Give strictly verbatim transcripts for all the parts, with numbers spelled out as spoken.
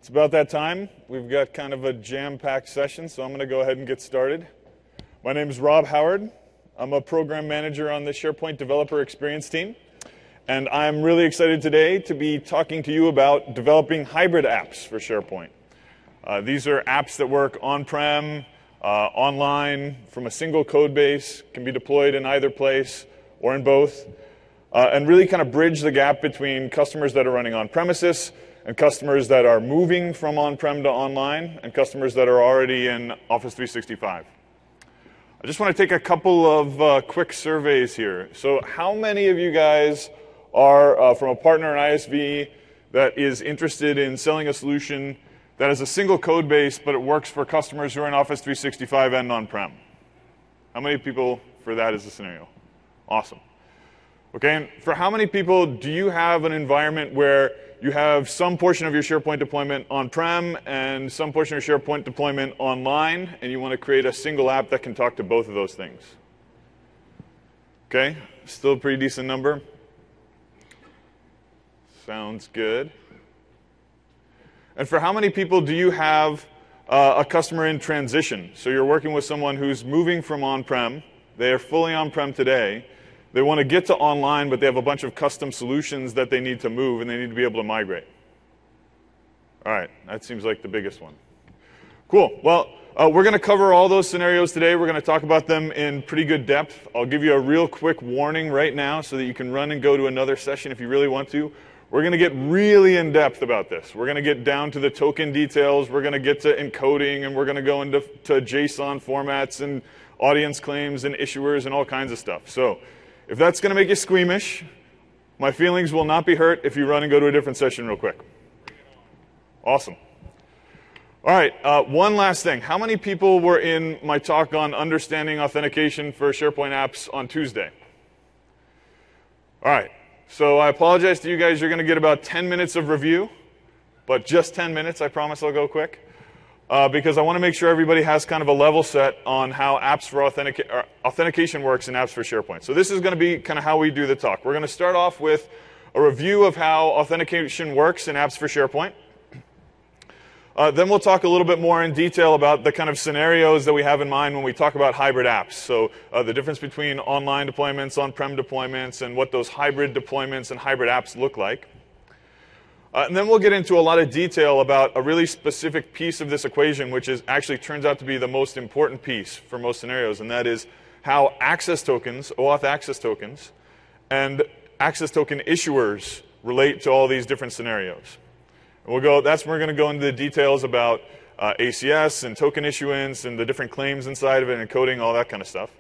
It's about that time. We've got kind of a jam-packed session, so I'm going to go ahead and get started. My name is Rob Howard. I'm a program manager on the SharePoint Developer Experience team, and I'm really excited today to be talking to you about developing hybrid apps for SharePoint. Uh, these are apps that work on-prem, uh, online, from a single code base, can be deployed in either place or in both, uh, and really kind of bridge the gap between customers that are running on-premises and customers that are moving from on-prem to online, and customers that are already in Office three sixty-five. I just want to take a couple of uh, quick surveys here. So how many of you guys are uh, from a partner in I S V that is interested in selling a solution that has a single code base, but it works for customers who are in Office three sixty-five and on-prem? How many people for that is the scenario? Awesome. Okay, and for how many people do you have an environment where you have some portion of your SharePoint deployment on-prem and some portion of your SharePoint deployment online, and you want to create a single app that can talk to both of those things? Okay, still a pretty decent number. Sounds good. And for how many people do you have uh, a customer in transition? So you're working with someone who's moving from on-prem. They are fully on-prem today. They want to get to online, but they have a bunch of custom solutions that they need to move, and they need to be able to migrate. All right, that seems like the biggest one. Cool. Well, uh, we're going to cover all those scenarios today. We're going to talk about them in pretty good depth. I'll give you a real quick warning right now so that you can run and go to another session if you really want to. We're going to get really in-depth about this. We're going to get down to the token details. We're going to get to encoding, and we're going to go into to JSON formats and audience claims and issuers and all kinds of stuff. So if that's going to make you squeamish, my feelings will not be hurt if you run and go to a different session real quick. Awesome. All right, uh, one last thing. How many people were in my talk on understanding authentication for SharePoint apps on Tuesday? All right, so I apologize to you guys. You're going to get about ten minutes of review, but just ten minutes. I promise I'll go quick. Uh, because I want to make sure everybody has kind of a level set on how apps for authentic- or authentication works in apps for SharePoint. So this is going to be kind of how we do the talk. We're going to start off with a review of how authentication works in apps for SharePoint. Uh, then we'll talk a little bit more in detail about the kind of scenarios that we have in mind when we talk about hybrid apps. So uh, the difference between online deployments, on-prem deployments, and what those hybrid deployments and hybrid apps look like. Uh, and then we'll get into a lot of detail about a really specific piece of this equation, which is actually turns out to be the most important piece for most scenarios, and that is how access tokens, OAuth access tokens, and access token issuers relate to all these different scenarios. And we'll go. That's when we're going to go into the details about uh, A C S and token issuance and the different claims inside of it and encoding, all that kind of stuff.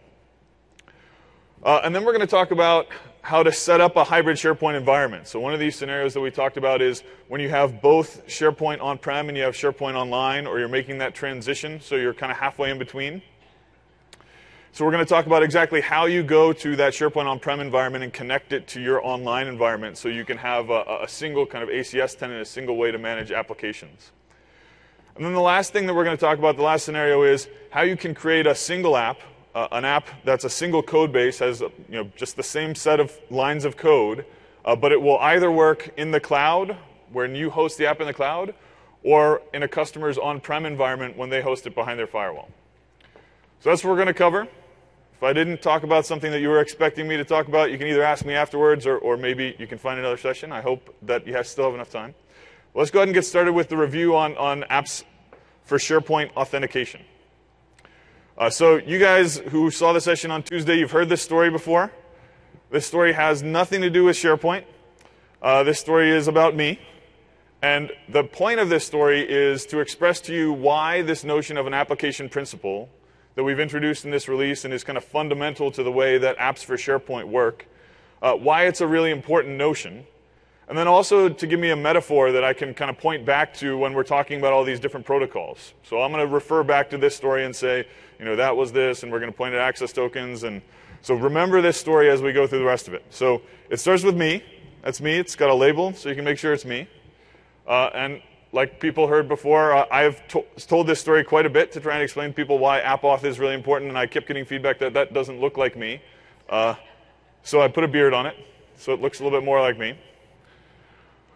Uh, and then we're going to talk about how to set up a hybrid SharePoint environment. So one of these scenarios that we talked about is when you have both SharePoint on-prem and you have SharePoint online, or you're making that transition, so you're kind of halfway in between. So we're going to talk about exactly how you go to that SharePoint on-prem environment and connect it to your online environment so you can have a, a single kind of A C S tenant, a single way to manage applications. And then the last thing that we're going to talk about, the last scenario, is how you can create a single app, Uh, an app that's a single code base, has you know, just the same set of lines of code, uh, but it will either work in the cloud, when you host the app in the cloud, or in a customer's on-prem environment when they host it behind their firewall. So that's what we're going to cover. If I didn't talk about something that you were expecting me to talk about, you can either ask me afterwards, or, or maybe you can find another session. I hope that you have, still have enough time. Well, let's go ahead and get started with the review on, on apps for SharePoint authentication. Uh, so you guys who saw the session on Tuesday, you've heard this story before. This story has nothing to do with SharePoint. Uh, this story is about me. And the point of this story is to express to you why this notion of an application principle that we've introduced in this release and is kind of fundamental to the way that apps for SharePoint work, uh, why it's a really important notion. And then also to give me a metaphor that I can kind of point back to when we're talking about all these different protocols. So I'm going to refer back to this story and say, you know, that was this, and we're going to point at access tokens. And so remember this story as we go through the rest of it. So it starts with me. That's me. It's got a label, so you can make sure it's me. Uh, and like people heard before, uh, I've to told this story quite a bit to try and explain to people why AppAuth is really important, and I kept getting feedback that that doesn't look like me. Uh, so I put a beard on it, so it looks a little bit more like me.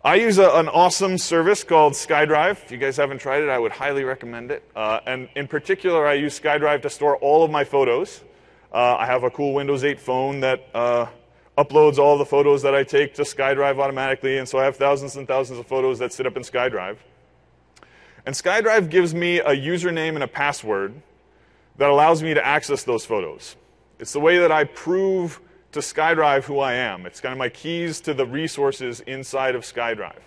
I use a, an awesome service called SkyDrive. If you guys haven't tried it, I would highly recommend it. Uh, and in particular, I use SkyDrive to store all of my photos. Uh, I have a cool Windows eight phone that uh, uploads all the photos that I take to SkyDrive automatically, and so I have thousands and thousands of photos that sit up in SkyDrive. And SkyDrive gives me a username and a password that allows me to access those photos. It's the way that I prove to SkyDrive who I am. It's kind of my keys to the resources inside of SkyDrive.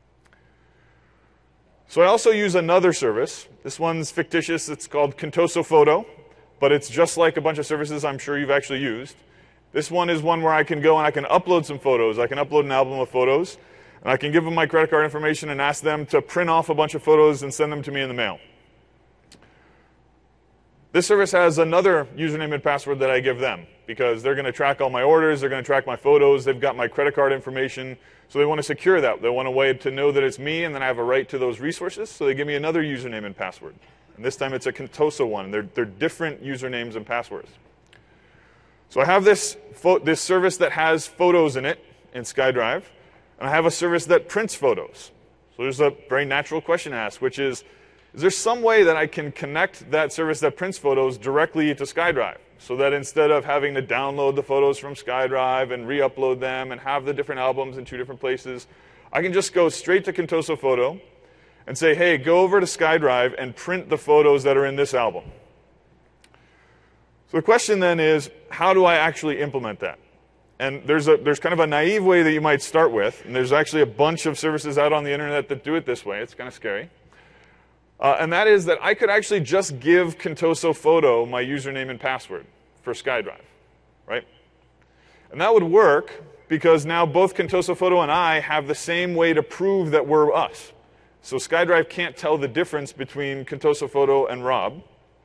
So I also use another service. This one's fictitious. It's called Contoso Photo, but it's just like a bunch of services I'm sure you've actually used. This one is one where I can go and I can upload some photos. I can upload an album of photos, and I can give them my credit card information and ask them to print off a bunch of photos and send them to me in the mail. This service has another username and password that I give them because they're going to track all my orders, they're going to track my photos, they've got my credit card information, so they want to secure that. They want a way to know that it's me and then I have a right to those resources, so they give me another username and password. And this time it's a Contoso one. They're, they're different usernames and passwords. So I have this, this service that has photos in it in SkyDrive, and I have a service that prints photos. So there's a very natural question to ask, which is, is there some way that I can connect that service that prints photos directly to SkyDrive so that instead of having to download the photos from SkyDrive and re-upload them and have the different albums in two different places, I can just go straight to Contoso Photo and say, hey, go over to SkyDrive and print the photos that are in this album. So the question then is, how do I actually implement that? And there's, a, there's kind of a naive way that you might start with, and there's actually a bunch of services out on the internet that do it this way. It's kind of scary. Uh, and that is that I could actually just give Contoso Photo my username and password for SkyDrive, right? And that would work because now both Contoso Photo and I have the same way to prove that we're us. So SkyDrive can't tell the difference between Contoso Photo and Rob.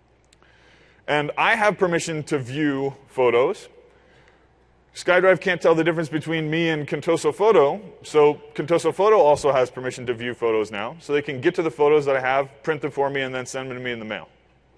And I have permission to view photos. SkyDrive can't tell the difference between me and Contoso Photo, so Contoso Photo also has permission to view photos now, so they can get to the photos that I have, print them for me, and then send them to me in the mail.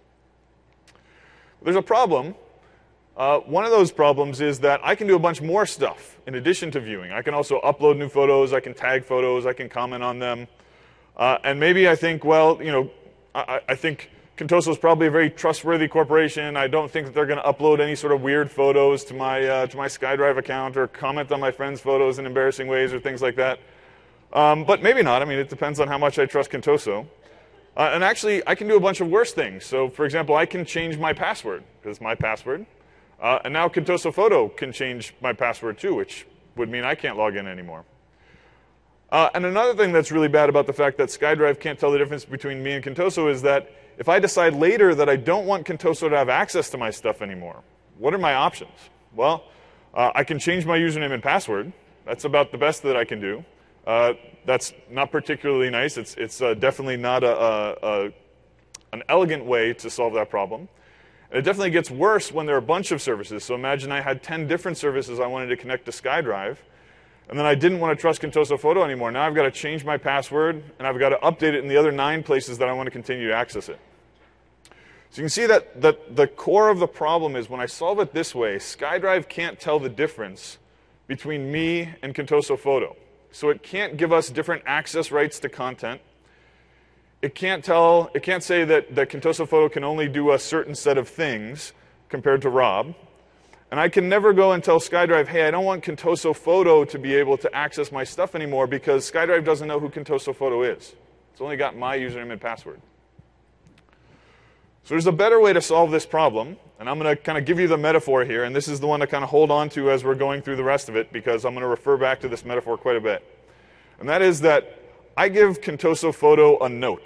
There's a problem. Uh, one of those problems is that I can do a bunch more stuff in addition to viewing. I can also upload new photos, I can tag photos, I can comment on them. Uh, and maybe I think, well, you know, I, I think Contoso is probably a very trustworthy corporation. I don't think that they're going to upload any sort of weird photos to my, uh, to my SkyDrive account or comment on my friends' photos in embarrassing ways or things like that. Um, but maybe not. I mean, it depends on how much I trust Contoso. Uh, and actually, I can do a bunch of worse things. So, for example, I can change my password, because it's my password. Uh, and now Contoso Photo can change my password too, which would mean I can't log in anymore. Uh, and another thing that's really bad about the fact that SkyDrive can't tell the difference between me and Contoso is that if I decide later that I don't want Contoso to have access to my stuff anymore, what are my options? Well, uh, I can change my username and password. That's about the best that I can do. Uh, that's not particularly nice. It's, it's uh, definitely not a, a, a, an elegant way to solve that problem. And it definitely gets worse when there are a bunch of services. So imagine I had ten different services I wanted to connect to SkyDrive, and then I didn't want to trust Contoso Photo anymore. Now I've got to change my password, and I've got to update it in the other nine places that I want to continue to access it. So you can see that, that the core of the problem is when I solve it this way, SkyDrive can't tell the difference between me and Contoso Photo. So it can't give us different access rights to content. It can't tell, it can't say that, that Contoso Photo can only do a certain set of things compared to Rob. And I can never go and tell SkyDrive, hey, I don't want Contoso Photo to be able to access my stuff anymore because SkyDrive doesn't know who Contoso Photo is. It's only got my username and password. So there's a better way to solve this problem, and I'm going to kind of give you the metaphor here, and this is the one to kind of hold on to as we're going through the rest of it, because I'm going to refer back to this metaphor quite a bit. And that is that I give Contoso Photo a note.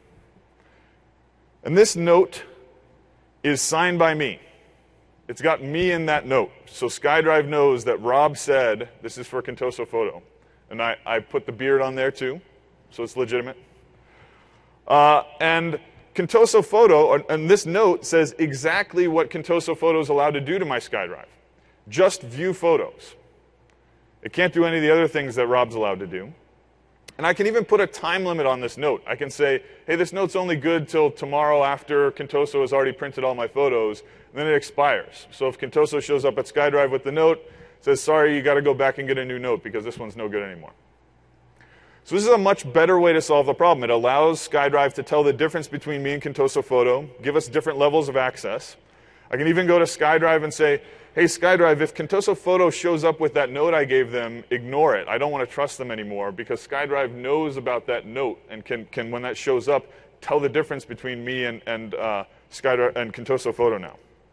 And this note is signed by me. It's got me in that note. So SkyDrive knows that Rob said, this is for Contoso Photo. And I, I put the beard on there too, so it's legitimate. Uh, and Contoso Photo, and this note says exactly what Contoso Photo is allowed to do to my SkyDrive. Just view photos. It can't do any of the other things that Rob's allowed to do. And I can even put a time limit on this note. I can say, hey, this note's only good till tomorrow after Contoso has already printed all my photos, and then it expires. So if Contoso shows up at SkyDrive with the note, says, sorry, you got to go back and get a new note because this one's no good anymore. So this is a much better way to solve the problem. It allows SkyDrive to tell the difference between me and Contoso Photo, give us different levels of access. I can even go to SkyDrive and say, hey, SkyDrive, if Contoso Photo shows up with that note I gave them, ignore it. I don't want to trust them anymore, because SkyDrive knows about that note and can, can when that shows up, tell the difference between me and, and, uh, SkyDrive and Contoso Photo now.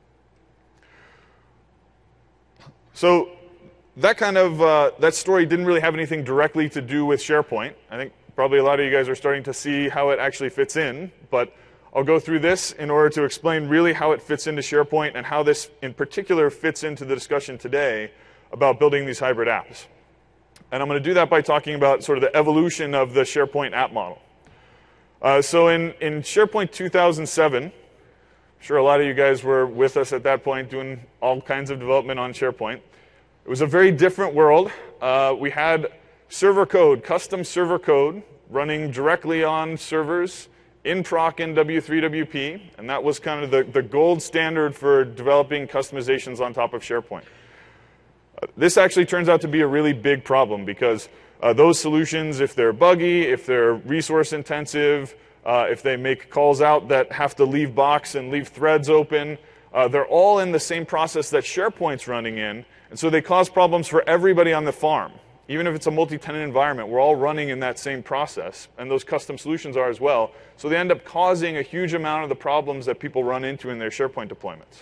So that kind of, uh, that story didn't really have anything directly to do with SharePoint. I think probably a lot of you guys are starting to see how it actually fits in, but I'll go through this in order to explain really how it fits into SharePoint and how this in particular fits into the discussion today about building these hybrid apps. And I'm going to do that by talking about sort of the evolution of the SharePoint app model. Uh, so in, in SharePoint two thousand seven, I'm sure a lot of you guys were with us at that point doing all kinds of development on SharePoint. It was a very different world. Uh, we had server code, custom server code, running directly on servers in proc in W three W P, and that was kind of the, the gold standard for developing customizations on top of SharePoint. Uh, this actually turns out to be a really big problem, because uh, those solutions, if they're buggy, if they're resource intensive, uh, if they make calls out that have to leave box and leave threads open, uh, they're all in the same process that SharePoint's running in, and so they cause problems for everybody on the farm. Even if it's a multi-tenant environment, we're all running in that same process, and those custom solutions are as well. So they end up causing a huge amount of the problems that people run into in their SharePoint deployments.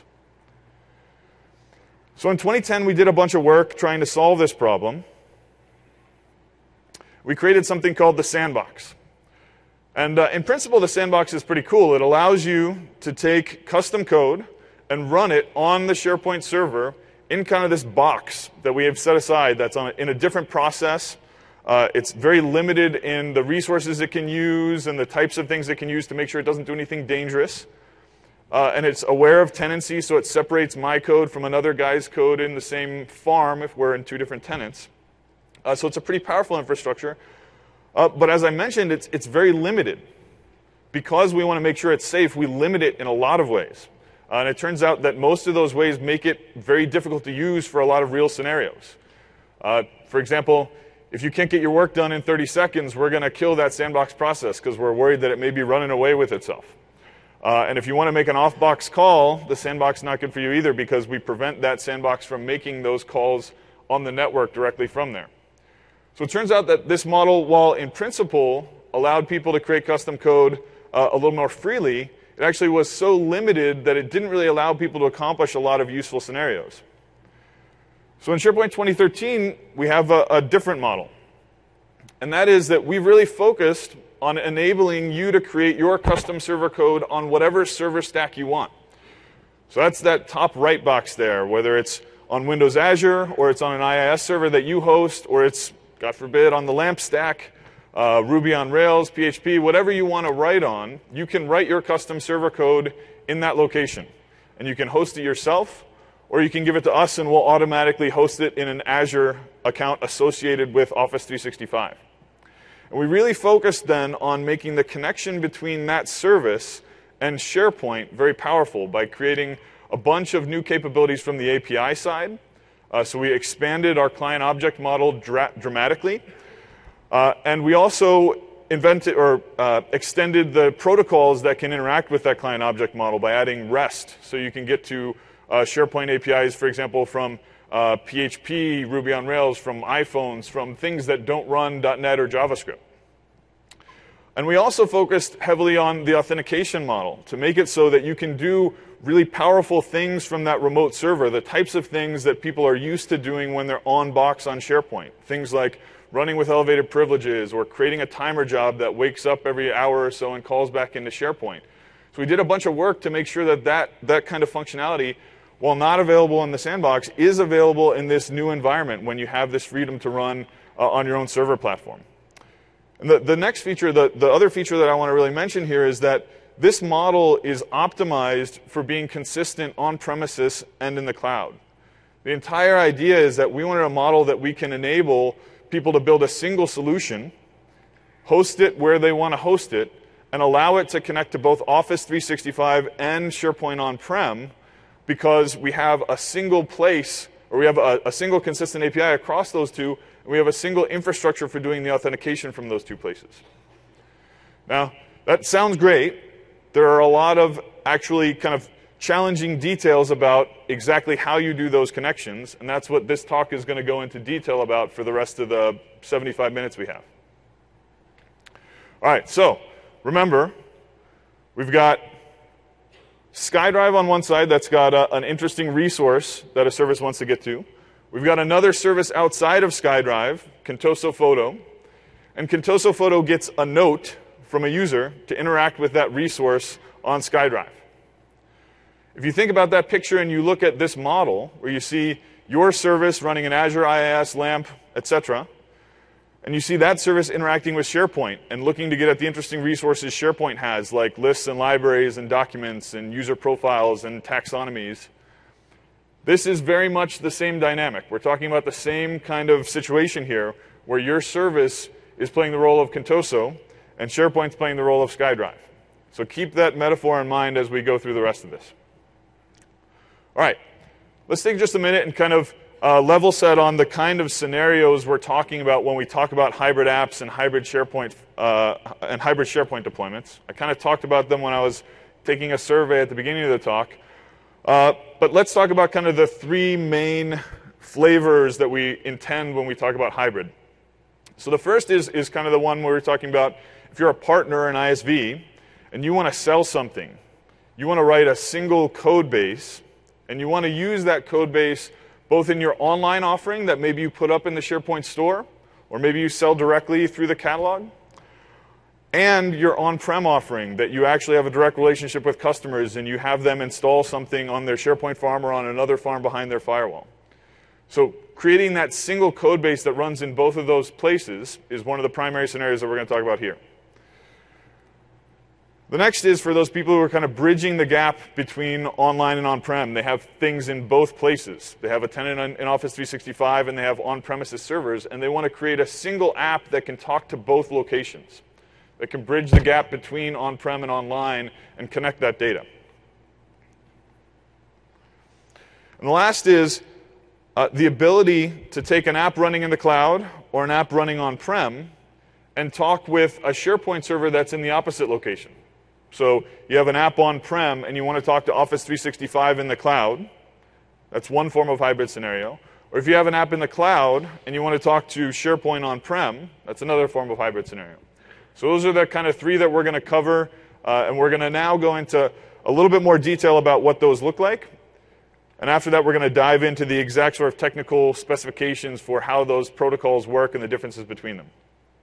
So in twenty ten, we did a bunch of work trying to solve this problem. We created something called the Sandbox. And uh, in principle, the Sandbox is pretty cool. It allows you to take custom code and run it on the SharePoint server in kind of this box that we have set aside that's on a, in a different process. Uh, it's very limited in the resources it can use and the types of things it can use to make sure it doesn't do anything dangerous. Uh, and it's aware of tenancy, so it separates my code from another guy's code in the same farm if we're in two different tenants. Uh, so it's a pretty powerful infrastructure. Uh, but as I mentioned, it's, it's very limited. Because we want to make sure it's safe, we limit it in a lot of ways. Uh, and it turns out that most of those ways make it very difficult to use for a lot of real scenarios. Uh, for example, if you can't get your work done in thirty seconds, we're going to kill that Sandbox process because we're worried that it may be running away with itself. Uh, and if you want to make an off-box call, the Sandbox is not good for you either, because we prevent that Sandbox from making those calls on the network directly from there. So it turns out that this model, while in principle allowed people to create custom code uh, a little more freely, it actually was so limited that it didn't really allow people to accomplish a lot of useful scenarios. So in SharePoint twenty thirteen, we have a, a different model. And that is that we've really focused on enabling you to create your custom server code on whatever server stack you want. So that's that top right box there, whether it's on Windows Azure, or it's on an I I S server that you host, or it's, God forbid, on the LAMP stack, Uh, Ruby on Rails, P H P, whatever you want to write on, you can write your custom server code in that location. And you can host it yourself, or you can give it to us and we'll automatically host it in an Azure account associated with Office three sixty-five. And we really focused then on making the connection between that service and SharePoint very powerful by creating a bunch of new capabilities from the A P I side. Uh, so we expanded our client object model dra dramatically. Uh, and we also invented or uh, extended the protocols that can interact with that client object model by adding REST. So you can get to uh, SharePoint A P Is, for example, from uh, P H P, Ruby on Rails, from iPhones, from things that don't run .NET or JavaScript. And we also focused heavily on the authentication model to make it so that you can do really powerful things from that remote server, the types of things that people are used to doing when they're on box on SharePoint. Things like running with elevated privileges, or creating a timer job that wakes up every hour or so and calls back into SharePoint. So we did a bunch of work to make sure that that, that kind of functionality, while not available in the Sandbox, is available in this new environment when you have this freedom to run uh, on your own server platform. And the, the next feature, the, the other feature that I want to really mention here is that this model is optimized for being consistent on premises and in the cloud. The entire idea is that we wanted a model that we can enable people to build a single solution, host it where they want to host it, and allow it to connect to both Office three sixty-five and SharePoint on-prem, because we have a single place, or we have a, a single consistent A P I across those two, and we have a single infrastructure for doing the authentication from those two places. Now, that sounds great. There are a lot of actually kind of challenging details about exactly how you do those connections, and that's what this talk is going to go into detail about for the rest of the seventy-five minutes we have. All right, so remember, we've got SkyDrive on one side that's got a, an interesting resource that a service wants to get to. We've got another service outside of SkyDrive, Contoso Photo, and Contoso Photo gets a note from a user to interact with that resource on SkyDrive. If you think about that picture and you look at this model, where you see your service running in Azure, I I S, LAMP, et cetera, and you see that service interacting with SharePoint and looking to get at the interesting resources SharePoint has, like lists and libraries and documents and user profiles and taxonomies, this is very much the same dynamic. We're talking about the same kind of situation here, where your service is playing the role of Contoso and SharePoint's playing the role of SkyDrive. So keep that metaphor in mind as we go through the rest of this. All right, let's take just a minute and kind of uh, level set on the kind of scenarios we're talking about when we talk about hybrid apps and hybrid SharePoint uh, and hybrid SharePoint deployments. I kind of talked about them when I was taking a survey at the beginning of the talk. Uh, but let's talk about kind of the three main flavors that we intend when we talk about hybrid. So the first is, is kind of the one where we're talking about if you're a partner in I S V and you want to sell something, you want to write a single code base, and you want to use that code base both in your online offering that maybe you put up in the SharePoint store, or maybe you sell directly through the catalog, and your on-prem offering that you actually have a direct relationship with customers and you have them install something on their SharePoint farm or on another farm behind their firewall. So creating that single code base that runs in both of those places is one of the primary scenarios that we're going to talk about here. The next is for those people who are kind of bridging the gap between online and on-prem. They have things in both places. They have a tenant in Office three sixty-five and they have on-premises servers, and they want to create a single app that can talk to both locations, that can bridge the gap between on-prem and online and connect that data. And the last is uh, the ability to take an app running in the cloud or an app running on-prem and talk with a SharePoint server that's in the opposite location. So you have an app on-prem and you want to talk to Office three sixty-five in the cloud. That's one form of hybrid scenario. Or if you have an app in the cloud and you want to talk to SharePoint on-prem, that's another form of hybrid scenario. So those are the kind of three that we're going to cover, uh, and we're going to now go into a little bit more detail about what those look like. And after that, we're going to dive into the exact sort of technical specifications for how those protocols work and the differences between them.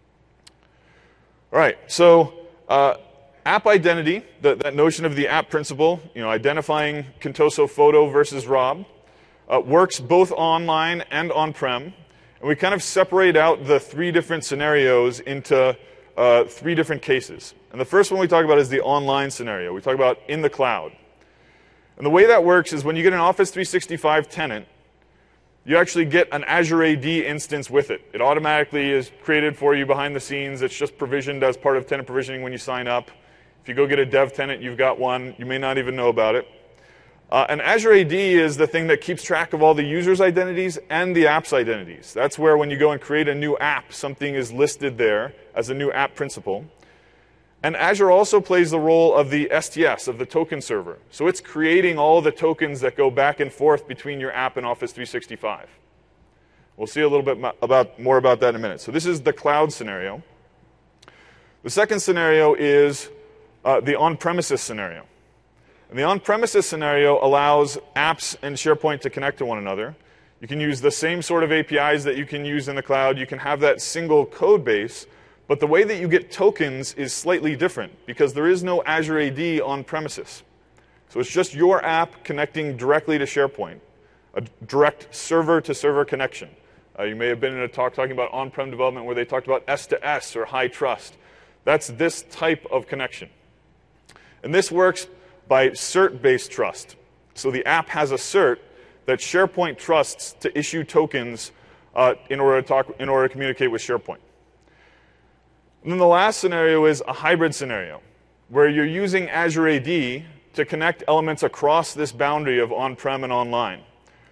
All right, so uh, app identity, the, that notion of the app principle, you know, identifying Contoso Photo versus Rob, uh, works both online and on-prem. And we kind of separate out the three different scenarios into uh, three different cases. And the first one we talk about is the online scenario. We talk about in the cloud. And the way that works is when you get an Office three sixty-five tenant, you actually get an Azure A D instance with it. It automatically is created for you behind the scenes. It's just provisioned as part of tenant provisioning when you sign up. If you go get a dev tenant, you've got one. You may not even know about it. Uh, and Azure A D is the thing that keeps track of all the users' identities and the app's identities. That's where when you go and create a new app, something is listed there as a new app principal. And Azure also plays the role of the S T S, of the token server. So it's creating all the tokens that go back and forth between your app and Office three sixty-five. We'll see a little bit about, more about that in a minute. So this is the cloud scenario. The second scenario is uh, the on-premises scenario. And the on-premises scenario allows apps and SharePoint to connect to one another. You can use the same sort of A P Is that you can use in the cloud. You can have that single code base. But the way that you get tokens is slightly different because there is no Azure A D on premises. So it's just your app connecting directly to SharePoint, a direct server-to-server connection. Uh, you may have been in a talk talking about on-prem development where they talked about S to S or high trust. That's this type of connection. And this works by cert-based trust. So the app has a cert that SharePoint trusts to issue tokens uh, in order to talk, in order to communicate with SharePoint. And then the last scenario is a hybrid scenario, where you're using Azure A D to connect elements across this boundary of on-prem and online.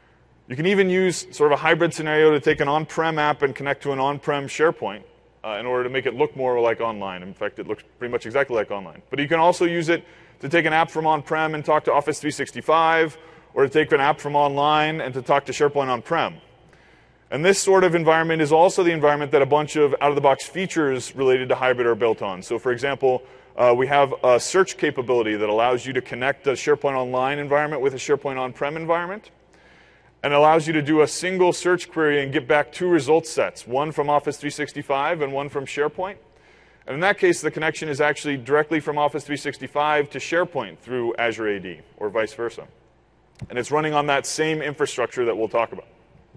You can even use sort of a hybrid scenario to take an on-prem app and connect to an on-prem SharePoint uh, in order to make it look more like online. In fact, it looks pretty much exactly like online. But you can also use it to take an app from on-prem and talk to Office three sixty-five, or to take an app from online and to talk to SharePoint on-prem. And this sort of environment is also the environment that a bunch of out-of-the-box features related to hybrid are built on. So for example, uh, we have a search capability that allows you to connect a SharePoint Online environment with a SharePoint on-prem environment, and allows you to do a single search query and get back two result sets, one from Office three sixty-five and one from SharePoint. And in that case, the connection is actually directly from Office three sixty-five to SharePoint through Azure A D, or vice versa. And it's running on that same infrastructure that we'll talk about.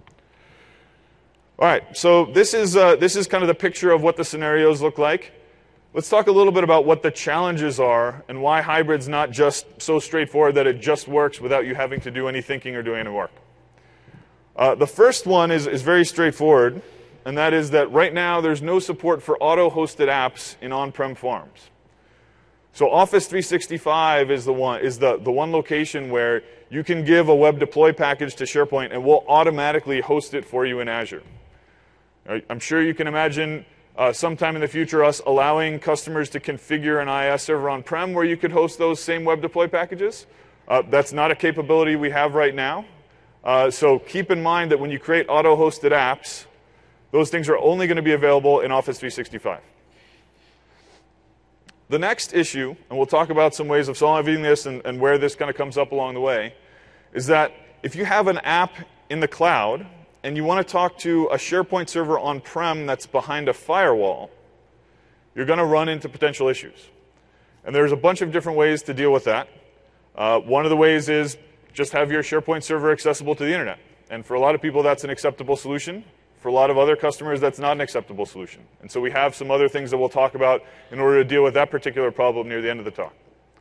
All right, so this is, uh, this is kind of the picture of what the scenarios look like. Let's talk a little bit about what the challenges are and why hybrid's not just so straightforward that it just works without you having to do any thinking or doing any work. Uh, the first one is, is very straightforward, and that is that right now there's no support for auto-hosted apps in on-prem forms. So Office three sixty-five is the one is the, the one location where you can give a web deploy package to SharePoint and we'll automatically host it for you in Azure. I'm sure you can imagine uh, sometime in the future us allowing customers to configure an I I S server on-prem where you could host those same web deploy packages. Uh, that's not a capability we have right now. Uh, so keep in mind that when you create auto-hosted apps, those things are only going to be available in Office three sixty-five. The next issue, and we'll talk about some ways of solving this and, and where this kind of comes up along the way, is that if you have an app in the cloud and you want to talk to a SharePoint server on-prem that's behind a firewall, you're going to run into potential issues. And there's a bunch of different ways to deal with that. Uh, one of the ways is just have your SharePoint server accessible to the internet. And for a lot of people, that's an acceptable solution. For a lot of other customers, that's not an acceptable solution. And so we have some other things that we'll talk about in order to deal with that particular problem near the end of the talk.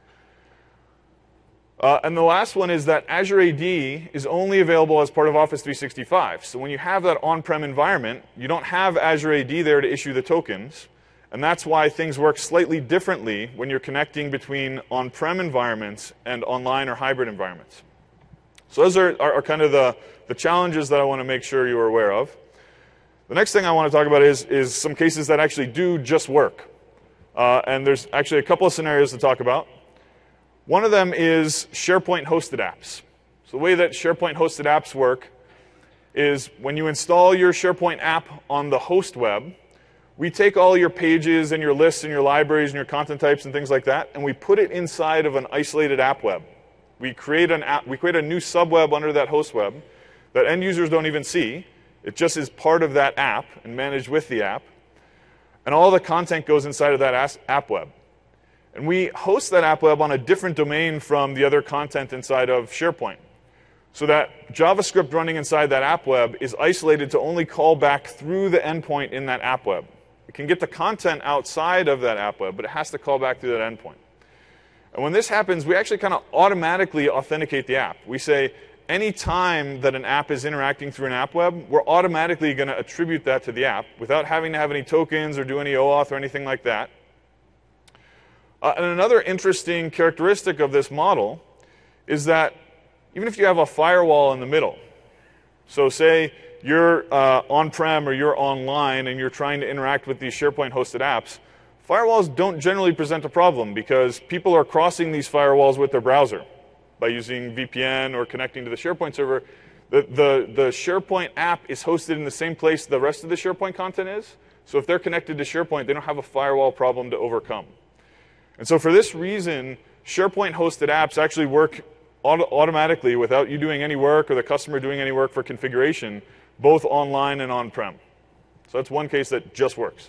Uh, and the last one is that Azure A D is only available as part of Office three sixty-five. So when you have that on-prem environment, you don't have Azure A D there to issue the tokens. And that's why things work slightly differently when you're connecting between on-prem environments and online or hybrid environments. So those are, are, are kind of the, the challenges that I want to make sure you are aware of. The next thing I want to talk about is, is some cases that actually do just work. Uh, and there's actually a couple of scenarios to talk about. One of them is SharePoint hosted apps. So the way that SharePoint hosted apps work is when you install your SharePoint app on the host web, we take all your pages and your lists and your libraries and your content types and things like that, and we put it inside of an isolated app web. We create an app, we create a new subweb under that host web that end users don't even see. It just is part of that app and managed with the app. And all the content goes inside of that app web. And we host that app web on a different domain from the other content inside of SharePoint. So that JavaScript running inside that app web is isolated to only call back through the endpoint in that app web. It can get the content outside of that app web, but it has to call back through that endpoint. And when this happens, we actually kind of automatically authenticate the app. We say, any time that an app is interacting through an app web, we're automatically going to attribute that to the app without having to have any tokens or do any OAuth or anything like that. Uh, and another interesting characteristic of this model is that even if you have a firewall in the middle, so say you're uh, on-prem or you're online and you're trying to interact with these SharePoint hosted apps, firewalls don't generally present a problem because people are crossing these firewalls with their browser by using V P N or connecting to the SharePoint server. The, the, the SharePoint app is hosted in the same place the rest of the SharePoint content is. So if they're connected to SharePoint, they don't have a firewall problem to overcome. And so for this reason, SharePoint hosted apps actually work auto automatically without you doing any work or the customer doing any work for configuration, both online and on-prem. So that's one case that just works.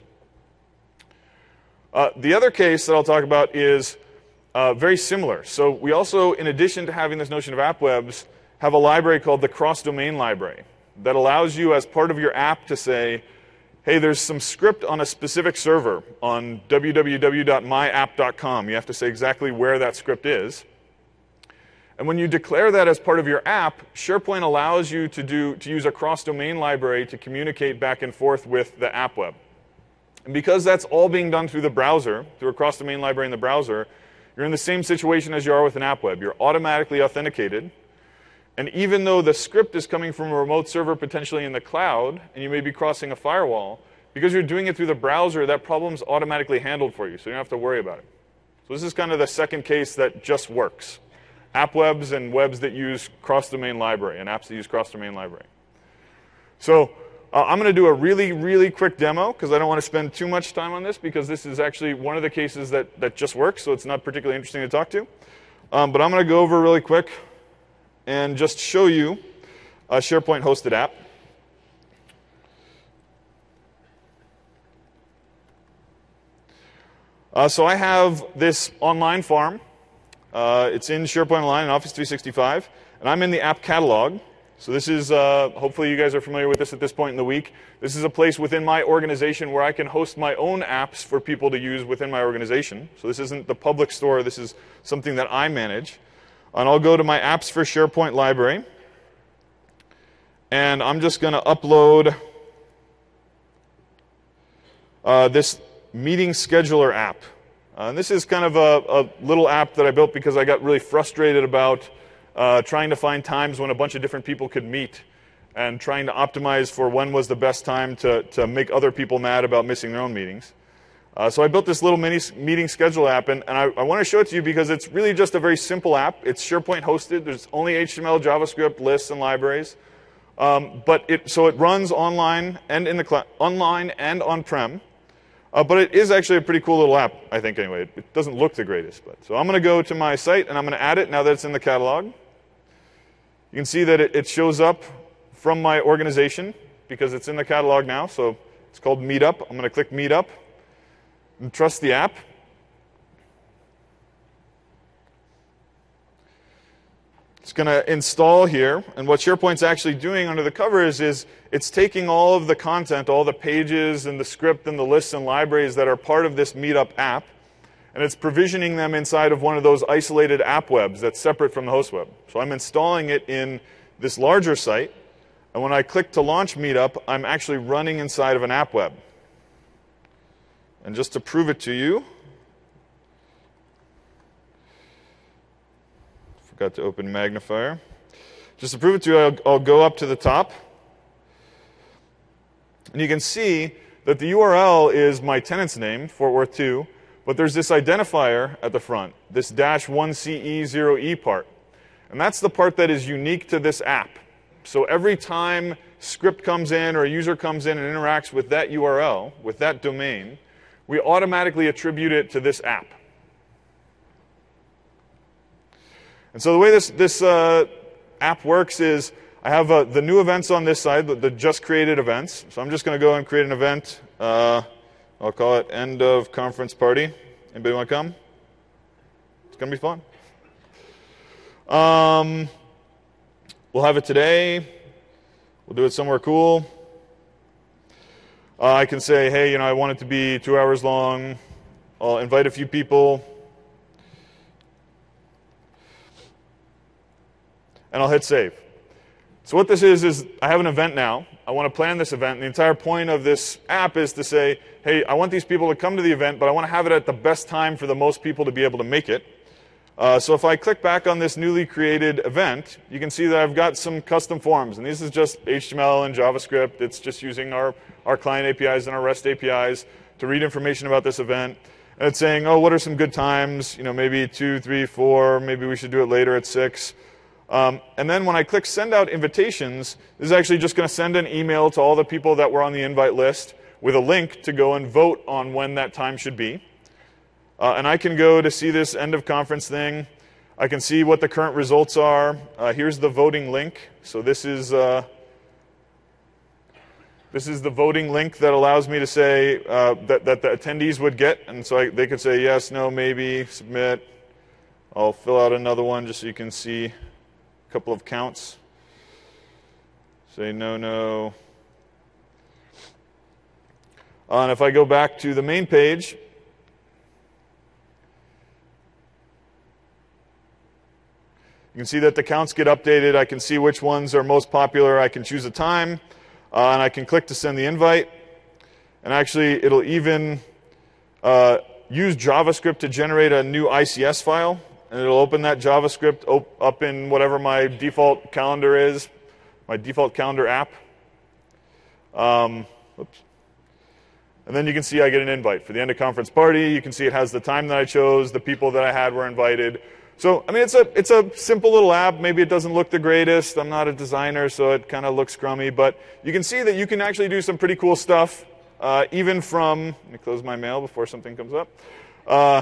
Uh, the other case that I'll talk about is uh, very similar. So we also, in addition to having this notion of app webs, have a library called the cross-domain library that allows you as part of your app to say, hey, there's some script on a specific server on w w w dot my app dot com. You have to say exactly where that script is. And when you declare that as part of your app, SharePoint allows you to, do, to use a cross-domain library to communicate back and forth with the app web. And because that's all being done through the browser, through a cross-domain library in the browser, you're in the same situation as you are with an app web. You're automatically authenticated. And even though the script is coming from a remote server potentially in the cloud, and you may be crossing a firewall, because you're doing it through the browser, that problem's automatically handled for you, so you don't have to worry about it. So this is kind of the second case that just works. App webs and webs that use cross-domain library, and apps that use cross-domain library. So uh, I'm going to do a really, really quick demo, because I don't want to spend too much time on this, because this is actually one of the cases that, that just works, so it's not particularly interesting to talk to. Um, but I'm going to go over really quick and just show you a SharePoint hosted app. Uh, so I have this online farm. Uh, it's in SharePoint Online in Office three sixty-five, and I'm in the app catalog. So this is, uh, hopefully you guys are familiar with this at this point in the week. This is a place within my organization where I can host my own apps for people to use within my organization. So this isn't the public store. This is something that I manage. And I'll go to my Apps for SharePoint library. And I'm just going to upload uh, this meeting scheduler app. Uh, and this is kind of a, a little app that I built because I got really frustrated about uh, trying to find times when a bunch of different people could meet and trying to optimize for when was the best time to, to make other people mad about missing their own meetings. Uh, so I built this little mini meeting schedule app, and, and I, I want to show it to you because it's really just a very simple app. It's SharePoint hosted. There's only H T M L, JavaScript, lists, and libraries. Um, but it, so it runs online and in the cloud, online and on-prem. Uh, but it is actually a pretty cool little app, I think, anyway. It, it doesn't look the greatest. But so I'm going to go to my site, and I'm going to add it now that it's in the catalog. You can see that it, it shows up from my organization because it's in the catalog now. So it's called Meetup. I'm going to click Meetup and trust the app. It's going to install here, and what SharePoint's actually doing under the covers is it's taking all of the content, all the pages and the script and the lists and libraries that are part of this Meetup app, and it's provisioning them inside of one of those isolated app webs that's separate from the host web. So I'm installing it in this larger site, and when I click to launch Meetup, I'm actually running inside of an app web. And just to prove it to you, forgot to open magnifier. Just to prove it to you, I'll, I'll go up to the top. And you can see that the U R L is my tenant's name, Fort Worth two, but there's this identifier at the front, this dash one C E zero E part. And that's the part that is unique to this app. So every time script comes in or a user comes in and interacts with that U R L, with that domain, we automatically attribute it to this app. And so the way this, this uh, app works is I have uh, the new events on this side, the, the just created events. So I'm just going to go and create an event. Uh, I'll call it end of conference party. Anybody want to come? It's going to be fun. Um, we'll have it today. We'll do it somewhere cool. Uh, I can say, hey, you know, I want it to be two hours long. I'll invite a few people. And I'll hit save. So what this is, is I have an event now. I want to plan this event. And the entire point of this app is to say, hey, I want these people to come to the event, but I want to have it at the best time for the most people to be able to make it. Uh, so if I click back on this newly created event, you can see that I've got some custom forms. And this is just H T M L and JavaScript. It's just using our, our client A P Is and our REST A P Is to read information about this event. And it's saying, oh, what are some good times? You know, maybe two, three, four. Maybe we should do it later at six. Um, and then when I click Send Out Invitations, this is actually just going to send an email to all the people that were on the invite list with a link to go and vote on when that time should be. Uh, and I can go to see this end of conference thing. I can see what the current results are. Uh, here's the voting link. So this is uh, this is the voting link that allows me to say uh, that, that the attendees would get. And so I, they could say yes, no, maybe, submit. I'll fill out another one just so you can see a couple of counts. Say no, no. Uh, and if I go back to the main page, you can see that the counts get updated. I can see which ones are most popular. I can choose a time, uh, and I can click to send the invite. And actually, it'll even uh, use JavaScript to generate a new I C S file. and it'll open that JavaScript op up in whatever my default calendar is, my default calendar app. Um, oops. And then you can see I get an invite for the end of conference party. You can see it has the time that I chose, the people that I had were invited. So, I mean, it's a, it's a simple little app. Maybe it doesn't look the greatest. I'm not a designer, so it kind of looks crummy. But you can see that you can actually do some pretty cool stuff, uh, even from, let me close my mail before something comes up. Uh,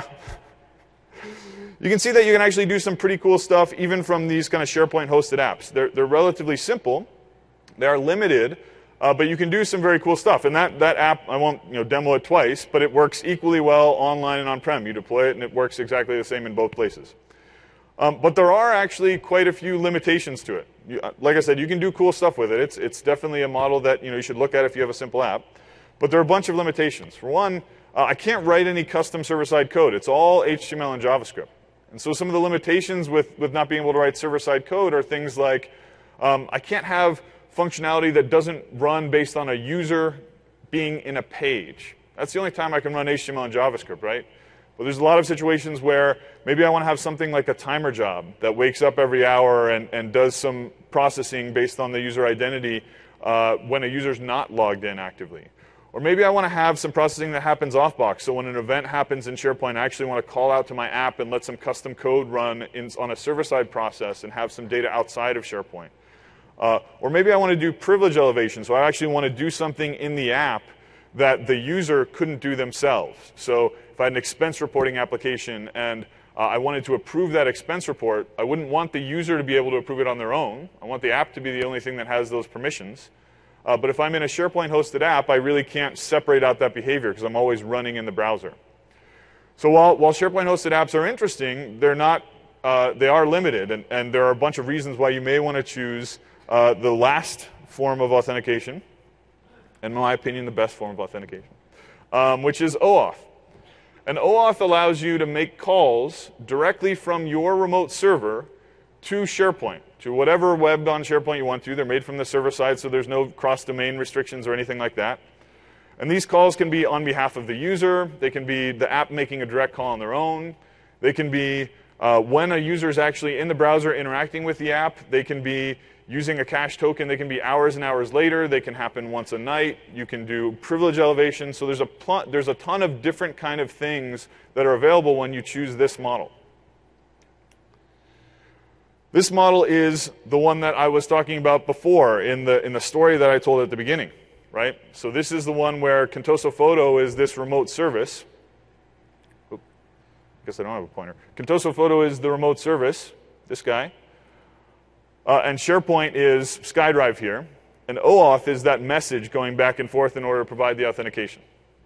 you can see that you can actually do some pretty cool stuff, even from these kind of SharePoint hosted apps. They're, they're relatively simple. They are limited. Uh, but you can do some very cool stuff. And that, that app, I won't you know, demo it twice, but it works equally well online and on-prem. You deploy it, and it works exactly the same in both places. Um, but there are actually quite a few limitations to it. You, like I said, you can do cool stuff with it. It's, it's definitely a model that you, know, you should look at if you have a simple app. But there are a bunch of limitations. For one, uh, I can't write any custom server-side code. It's all H T M L and JavaScript. And so some of the limitations with, with not being able to write server-side code are things like um, I can't have functionality that doesn't run based on a user being in a page. That's the only time I can run H T M L and JavaScript, right? But there's a lot of situations where maybe I want to have something like a timer job that wakes up every hour and, and does some processing based on the user identity uh, when a user's not logged in actively. Or maybe I want to have some processing that happens off-box. So when an event happens in SharePoint, I actually want to call out to my app and let some custom code run in, on a server-side process and have some data outside of SharePoint. Uh, or maybe I want to do privilege elevation. So I actually want to do something in the app that the user couldn't do themselves. So if I had an expense reporting application and uh, I wanted to approve that expense report, I wouldn't want the user to be able to approve it on their own. I want the app to be the only thing that has those permissions. Uh, but if I'm in a SharePoint hosted app, I really can't separate out that behavior because I'm always running in the browser. So while, while SharePoint hosted apps are interesting, they're not, uh, they are limited. And, and there are a bunch of reasons why you may want to choose uh, the last form of authentication, in my opinion, the best form of authentication, um, which is OAuth. And OAuth allows you to make calls directly from your remote server to SharePoint, to whatever web on SharePoint you want to. They're made from the server side, so there's no cross-domain restrictions or anything like that. And these calls can be on behalf of the user. They can be the app making a direct call on their own. They can be uh, when a user is actually in the browser interacting with the app. They can be using a cache token. They can be hours and hours later. They can happen once a night. You can do privilege elevation. So there's a, there's a ton of different kind of things that are available when you choose this model. This model is the one that I was talking about before in the, in the story that I told at the beginning, right? So this is the one where Contoso Photo is this remote service. Oop, I guess I don't have a pointer. Contoso Photo is the remote service, this guy. Uh, and SharePoint is SkyDrive here. And OAuth is that message going back and forth in order to provide the authentication.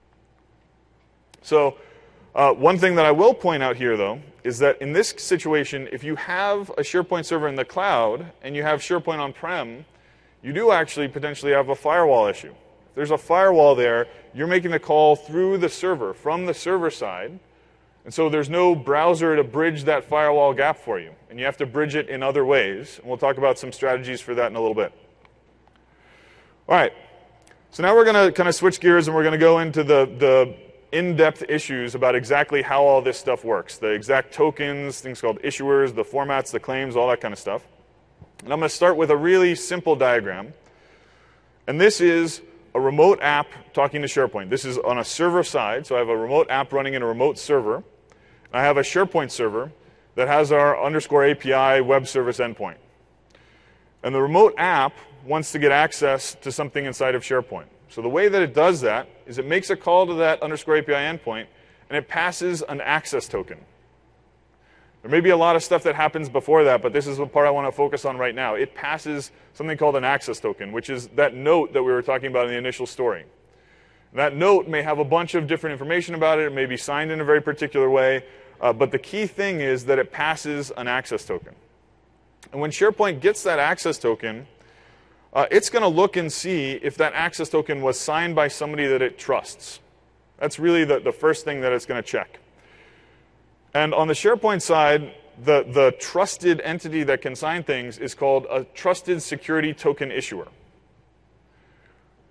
So uh, one thing that I will point out here, though, is that in this situation, if you have a SharePoint server in the cloud and you have SharePoint on-prem, you do actually potentially have a firewall issue. If there's a firewall there, you're making the call through the server, from the server side. And so there's no browser to bridge that firewall gap for you. And you have to bridge it in other ways. And we'll talk about some strategies for that in a little bit. All right. So now we're going to kind of switch gears and we're going to go into the, the in-depth issues about exactly how all this stuff works. The exact tokens, things called issuers, the formats, the claims, all that kind of stuff. And I'm going to start with a really simple diagram. And this is a remote app talking to SharePoint. This is on a server side. So I have a remote app running in a remote server. I have a SharePoint server that has our underscore A P I web service endpoint. And the remote app wants to get access to something inside of SharePoint. So the way that it does that is it makes a call to that underscore A P I endpoint, and it passes an access token. There may be a lot of stuff that happens before that, but this is the part I want to focus on right now. It passes something called an access token, which is that note that we were talking about in the initial story. That note may have a bunch of different information about it. It may be signed in a very particular way. Uh, but the key thing is that it passes an access token. And when SharePoint gets that access token, uh, it's going to look and see if that access token was signed by somebody that it trusts. That's really the, the first thing that it's going to check. And on the SharePoint side, the, the trusted entity that can sign things is called a trusted security token issuer.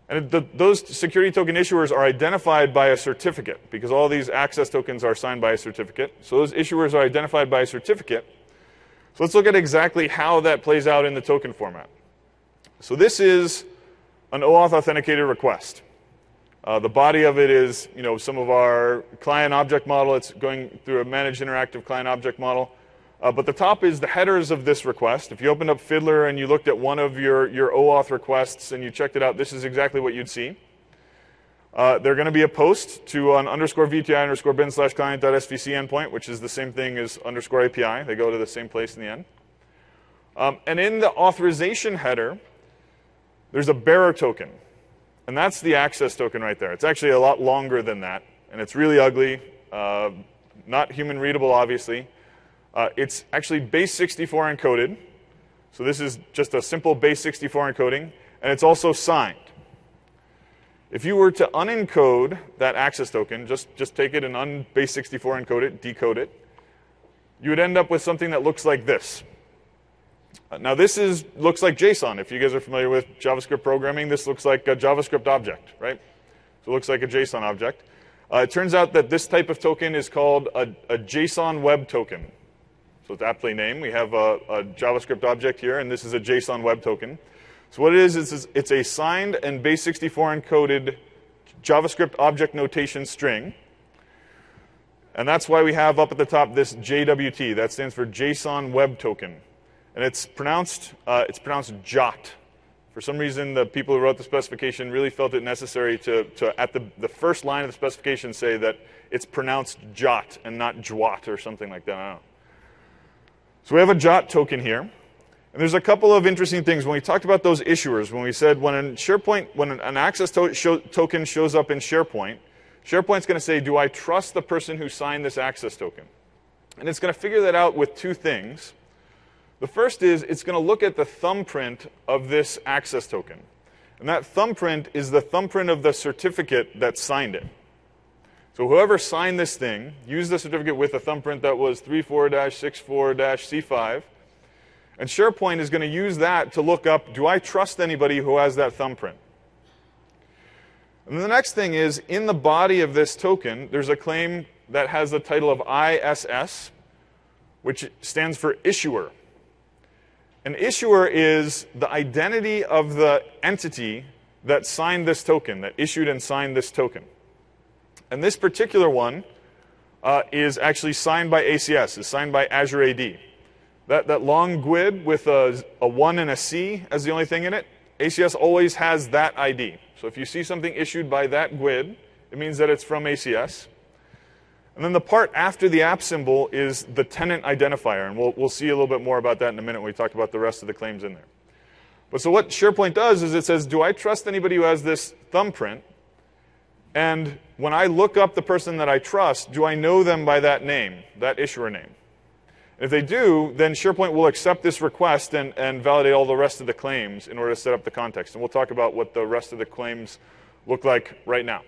And the, those security token issuers are identified by a certificate, because all these access tokens are signed by a certificate. So those issuers are identified by a certificate. So let's look at exactly how that plays out in the token format. So this is an OAuth authenticated request. Uh, the body of it is, you know, some of our client object model. It's going through a managed interactive client object model. Uh, but the top is the headers of this request. If you opened up Fiddler and you looked at one of your, your OAuth requests and you checked it out, this is exactly what you'd see. Uh, they're going to be a post to an underscore V T I underscore bin slash client dot S V C endpoint, which is the same thing as underscore A P I. They go to the same place in the end. Um, and in the authorization header, there's a bearer token. And that's the access token right there. It's actually a lot longer than that. And it's really ugly. Uh, not human readable, obviously. Uh, it's actually base sixty-four encoded. So this is just a simple base sixty-four encoding. And it's also signed. If you were to unencode that access token, just, just take it and un base sixty-four encode it, decode it, you would end up with something that looks like this. Now this is looks like JSON. If you guys are familiar with JavaScript programming, this looks like a JavaScript object, right? So it looks like a JSON object. Uh, it turns out that this type of token is called a, a JSON web token. So it's aptly named. We have a, a JavaScript object here, and this is a JSON web token. So what it is, is it's a signed and base sixty-four encoded JavaScript object notation string. And that's why we have up at the top this J W T. That stands for JSON web token. And it's pronounced, uh, it's pronounced jot. For some reason, the people who wrote the specification really felt it necessary to, to at the, the first line of the specification, say that it's pronounced jot and not jwat or something like that. I don't know. So we have a jot token here. And there's a couple of interesting things. When we talked about those issuers, when we said when a SharePoint, when an access to show, token shows up in SharePoint, SharePoint's going to say, do I trust the person who signed this access token? And it's going to figure that out with two things. The first is it's going to look at the thumbprint of this access token. And that thumbprint is the thumbprint of the certificate that signed it. So whoever signed this thing used the certificate with a thumbprint that was three four dash six four dash C five. And SharePoint is going to use that to look up, do I trust anybody who has that thumbprint? And then the next thing is, in the body of this token, there's a claim that has the title of I S S, which stands for issuer. An issuer is the identity of the entity that signed this token, that issued and signed this token. And this particular one uh, is actually signed by A C S, is signed by Azure A D. That, that long G U I D with a, a one and a C as the only thing in it, A C S always has that I D. So if you see something issued by that G U I D, it means that it's from A C S. And then the part after the app symbol is the tenant identifier. And we'll, we'll see a little bit more about that in a minute when we talk about the rest of the claims in there. But so what SharePoint does is it says, do I trust anybody who has this thumbprint? And when I look up the person that I trust, do I know them by that name, that issuer name? And if they do, then SharePoint will accept this request and, and validate all the rest of the claims in order to set up the context. And we'll talk about what the rest of the claims look like right now.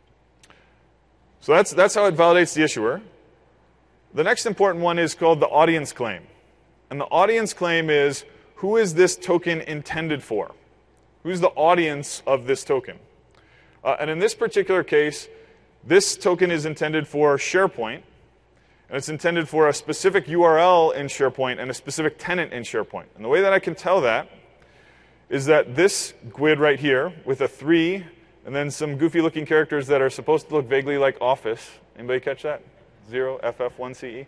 So that's, that's how it validates the issuer. The next important one is called the audience claim. And the audience claim is, who is this token intended for? Who's the audience of this token? Uh, and in this particular case, this token is intended for SharePoint. And it's intended for a specific U R L in SharePoint and a specific tenant in SharePoint. And the way that I can tell that is that this G U I D right here with a three and then some goofy looking characters that are supposed to look vaguely like Office. Anybody catch that? Zero F F one C E.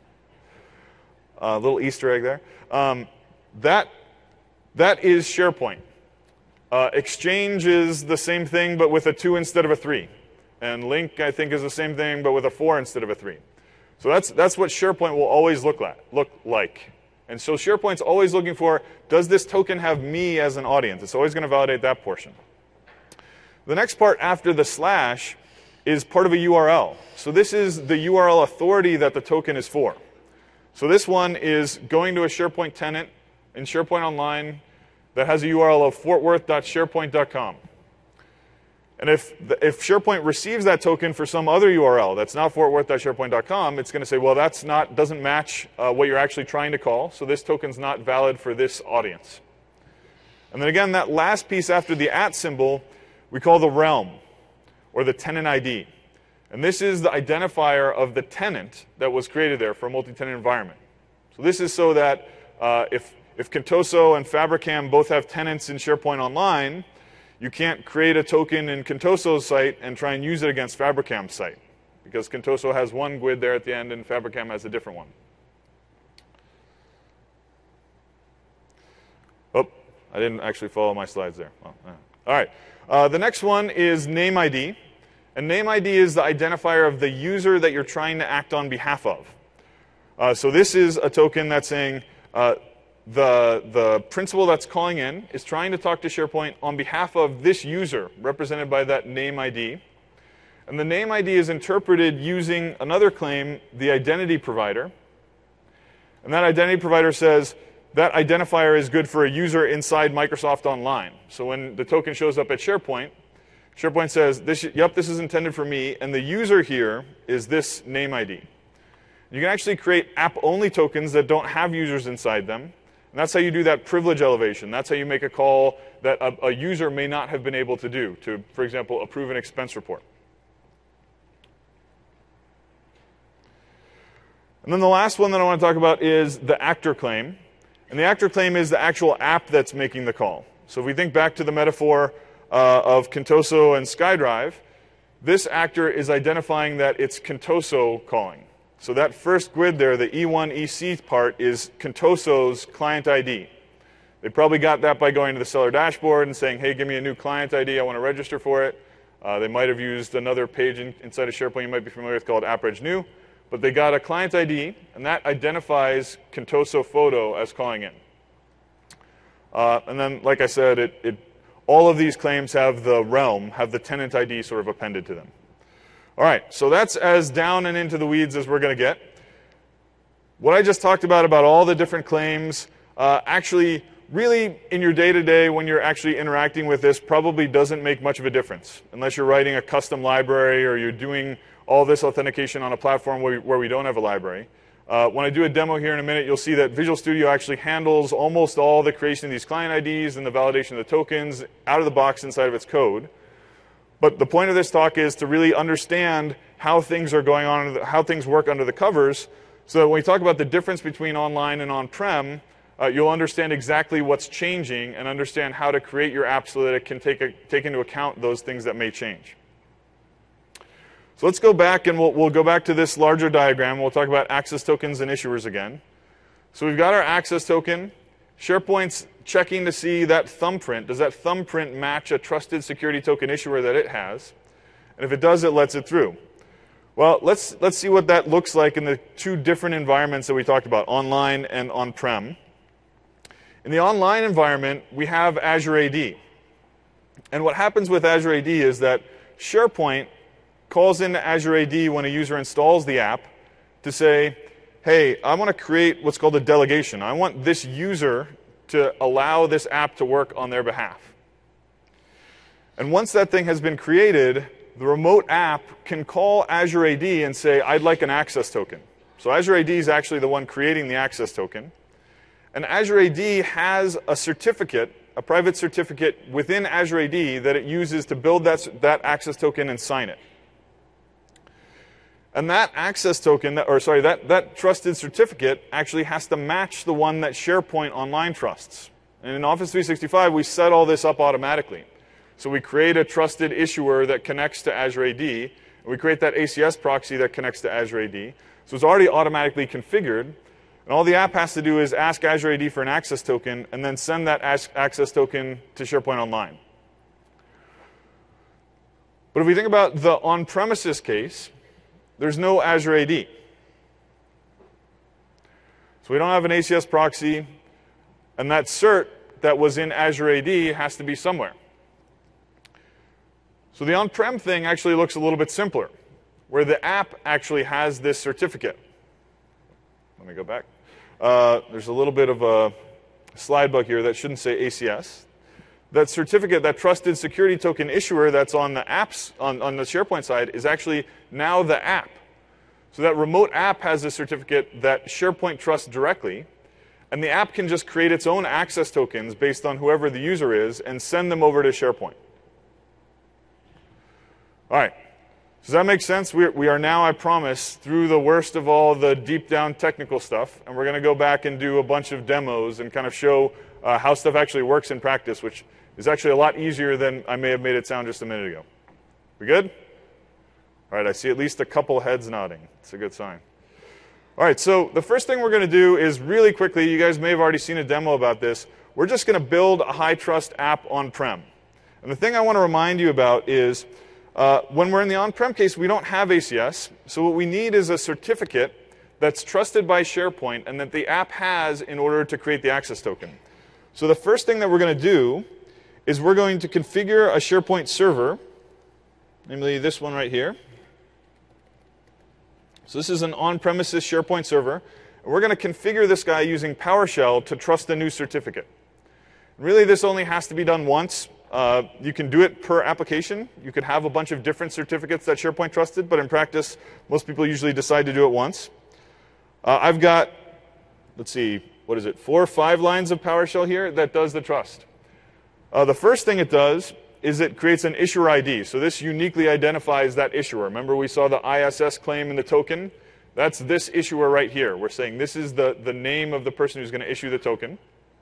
A uh, little Easter egg there. Um, that, that is SharePoint. Uh, Exchange is the same thing but with a two instead of a three. And Lync, I think, is the same thing but with a four instead of a three. So that's, that's what SharePoint will always look like, look like. And so SharePoint's always looking for, does this token have me as an audience? It's always going to validate that portion. The next part after the slash is part of a U R L. So this is the U R L authority that the token is for. So this one is going to a SharePoint tenant in SharePoint Online that has a U R L of fort worth dot sharepoint dot com. And if, the, if SharePoint receives that token for some other U R L that's not fort worth dot sharepoint dot com, it's going to say, well, that's not, doesn't match uh, what you're actually trying to call, so this token's not valid for this audience. And then again, that last piece after the at symbol, we call the realm, or the tenant I D. And this is the identifier of the tenant that was created there for a multi-tenant environment. So this is so that uh, if, if Contoso and Fabricam both have tenants in SharePoint Online, you can't create a token in Contoso's site and try and use it against Fabricam's site, because Contoso has one G U I D there at the end and Fabricam has a different one. Oh, I didn't actually follow my slides there. Well, uh, all right. Uh, the next one is name I D. And name I D is the identifier of the user that you're trying to act on behalf of. Uh, so this is a token that's saying uh, the, the principal that's calling in is trying to talk to SharePoint on behalf of this user, represented by that name I D. And the name I D is interpreted using another claim, the identity provider. And that identity provider says that identifier is good for a user inside Microsoft Online. So when the token shows up at SharePoint, SharePoint says, this, yep, this is intended for me, and the user here is this name I D. You can actually create app-only tokens that don't have users inside them. And that's how you do that privilege elevation. That's how you make a call that a, a user may not have been able to do to, for example, approve an expense report. And then the last one that I want to talk about is the actor claim. And the actor claim is the actual app that's making the call. So if we think back to the metaphor uh, of Contoso and SkyDrive, this actor is identifying that it's Contoso calling. So that first G U I D there, the E one E C part, is Contoso's client I D. They probably got that by going to the seller dashboard and saying, hey, give me a new client I D, I want to register for it. Uh, they might have used another page in, inside of SharePoint you might be familiar with called AppRegNew. But they got a client I D, and that identifies Contoso Photo as calling in. Uh, and then, like I said, it, it, all of these claims have the realm, have the tenant I D sort of appended to them. All right, so that's as down and into the weeds as we're going to get. What I just talked about, about all the different claims, uh, actually, really, in your day-to-day, when you're actually interacting with this, probably doesn't make much of a difference, unless you're writing a custom library or you're doing all this authentication on a platform where we, where we don't have a library. Uh, when I do a demo here in a minute, you'll see that Visual Studio actually handles almost all the creation of these client I Ds and the validation of the tokens out of the box inside of its code. But the point of this talk is to really understand how things are going on, how things work under the covers, so that when we talk about the difference between online and on-prem, uh, you'll understand exactly what's changing and understand how to create your app so that it can take, a, take into account those things that may change. So let's go back, and we'll, we'll go back to this larger diagram. We'll talk about access tokens and issuers again. So we've got our access token. SharePoint's checking to see that thumbprint. Does that thumbprint match a trusted security token issuer that it has? And if it does, it lets it through. Well, let's, let's see what that looks like in the two different environments that we talked about, online and on-prem. In the online environment, we have Azure A D. And what happens with Azure A D is that SharePoint calls into Azure A D when a user installs the app to say, hey, I want to create what's called a delegation. I want this user to allow this app to work on their behalf. And once that thing has been created, the remote app can call Azure A D and say, I'd like an access token. So Azure A D is actually the one creating the access token. And Azure A D has a certificate, a private certificate within Azure A D that it uses to build that, that access token and sign it. And that access token, or sorry, that, that trusted certificate actually has to match the one that SharePoint Online trusts. And in Office three sixty-five, we set all this up automatically. So we create a trusted issuer that connects to Azure A D, and we create that A C S proxy that connects to Azure A D. So it's already automatically configured, and all the app has to do is ask Azure A D for an access token, and then send that access token to SharePoint Online. But if we think about the on-premises case, there's no Azure A D. So we don't have an A C S proxy, and that cert that was in Azure A D has to be somewhere. So the on-prem thing actually looks a little bit simpler, where the app actually has this certificate. Let me go back. Uh, there's a little bit of a slide bug here that shouldn't say A C S. That certificate, that trusted security token issuer that's on the apps, on, on the SharePoint side, is actually now the app. So that remote app has a certificate that SharePoint trusts directly, and the app can just create its own access tokens based on whoever the user is and send them over to SharePoint. All right. Does that make sense? We are, we are now, I promise, through the worst of all the deep down technical stuff, and we're going to go back and do a bunch of demos and kind of show uh, how stuff actually works in practice, which is actually a lot easier than I may have made it sound just a minute ago. We good? All right, I see at least a couple heads nodding. It's a good sign. All right, so the first thing we're going to do is really quickly, you guys may have already seen a demo about this, we're just going to build a HITRUST app on-prem. And the thing I want to remind you about is, Uh, when we're in the on-prem case, we don't have A C S, so what we need is a certificate that's trusted by SharePoint and that the app has in order to create the access token. So the first thing that we're going to do is we're going to configure a SharePoint server, namely this one right here. So this is an on-premises SharePoint server, and we're going to configure this guy using PowerShell to trust the new certificate. Really, this only has to be done once. Uh, you can do it per application. You could have a bunch of different certificates that SharePoint trusted, but in practice, most people usually decide to do it once. Uh, I've got, let's see, what is it, four or five lines of PowerShell here that does the trust. Uh, the first thing it does is it creates an issuer I D. So this uniquely identifies that issuer. Remember we saw the I S S claim in the token? That's this issuer right here. We're saying this is the, the name of the person who's going to issue the token.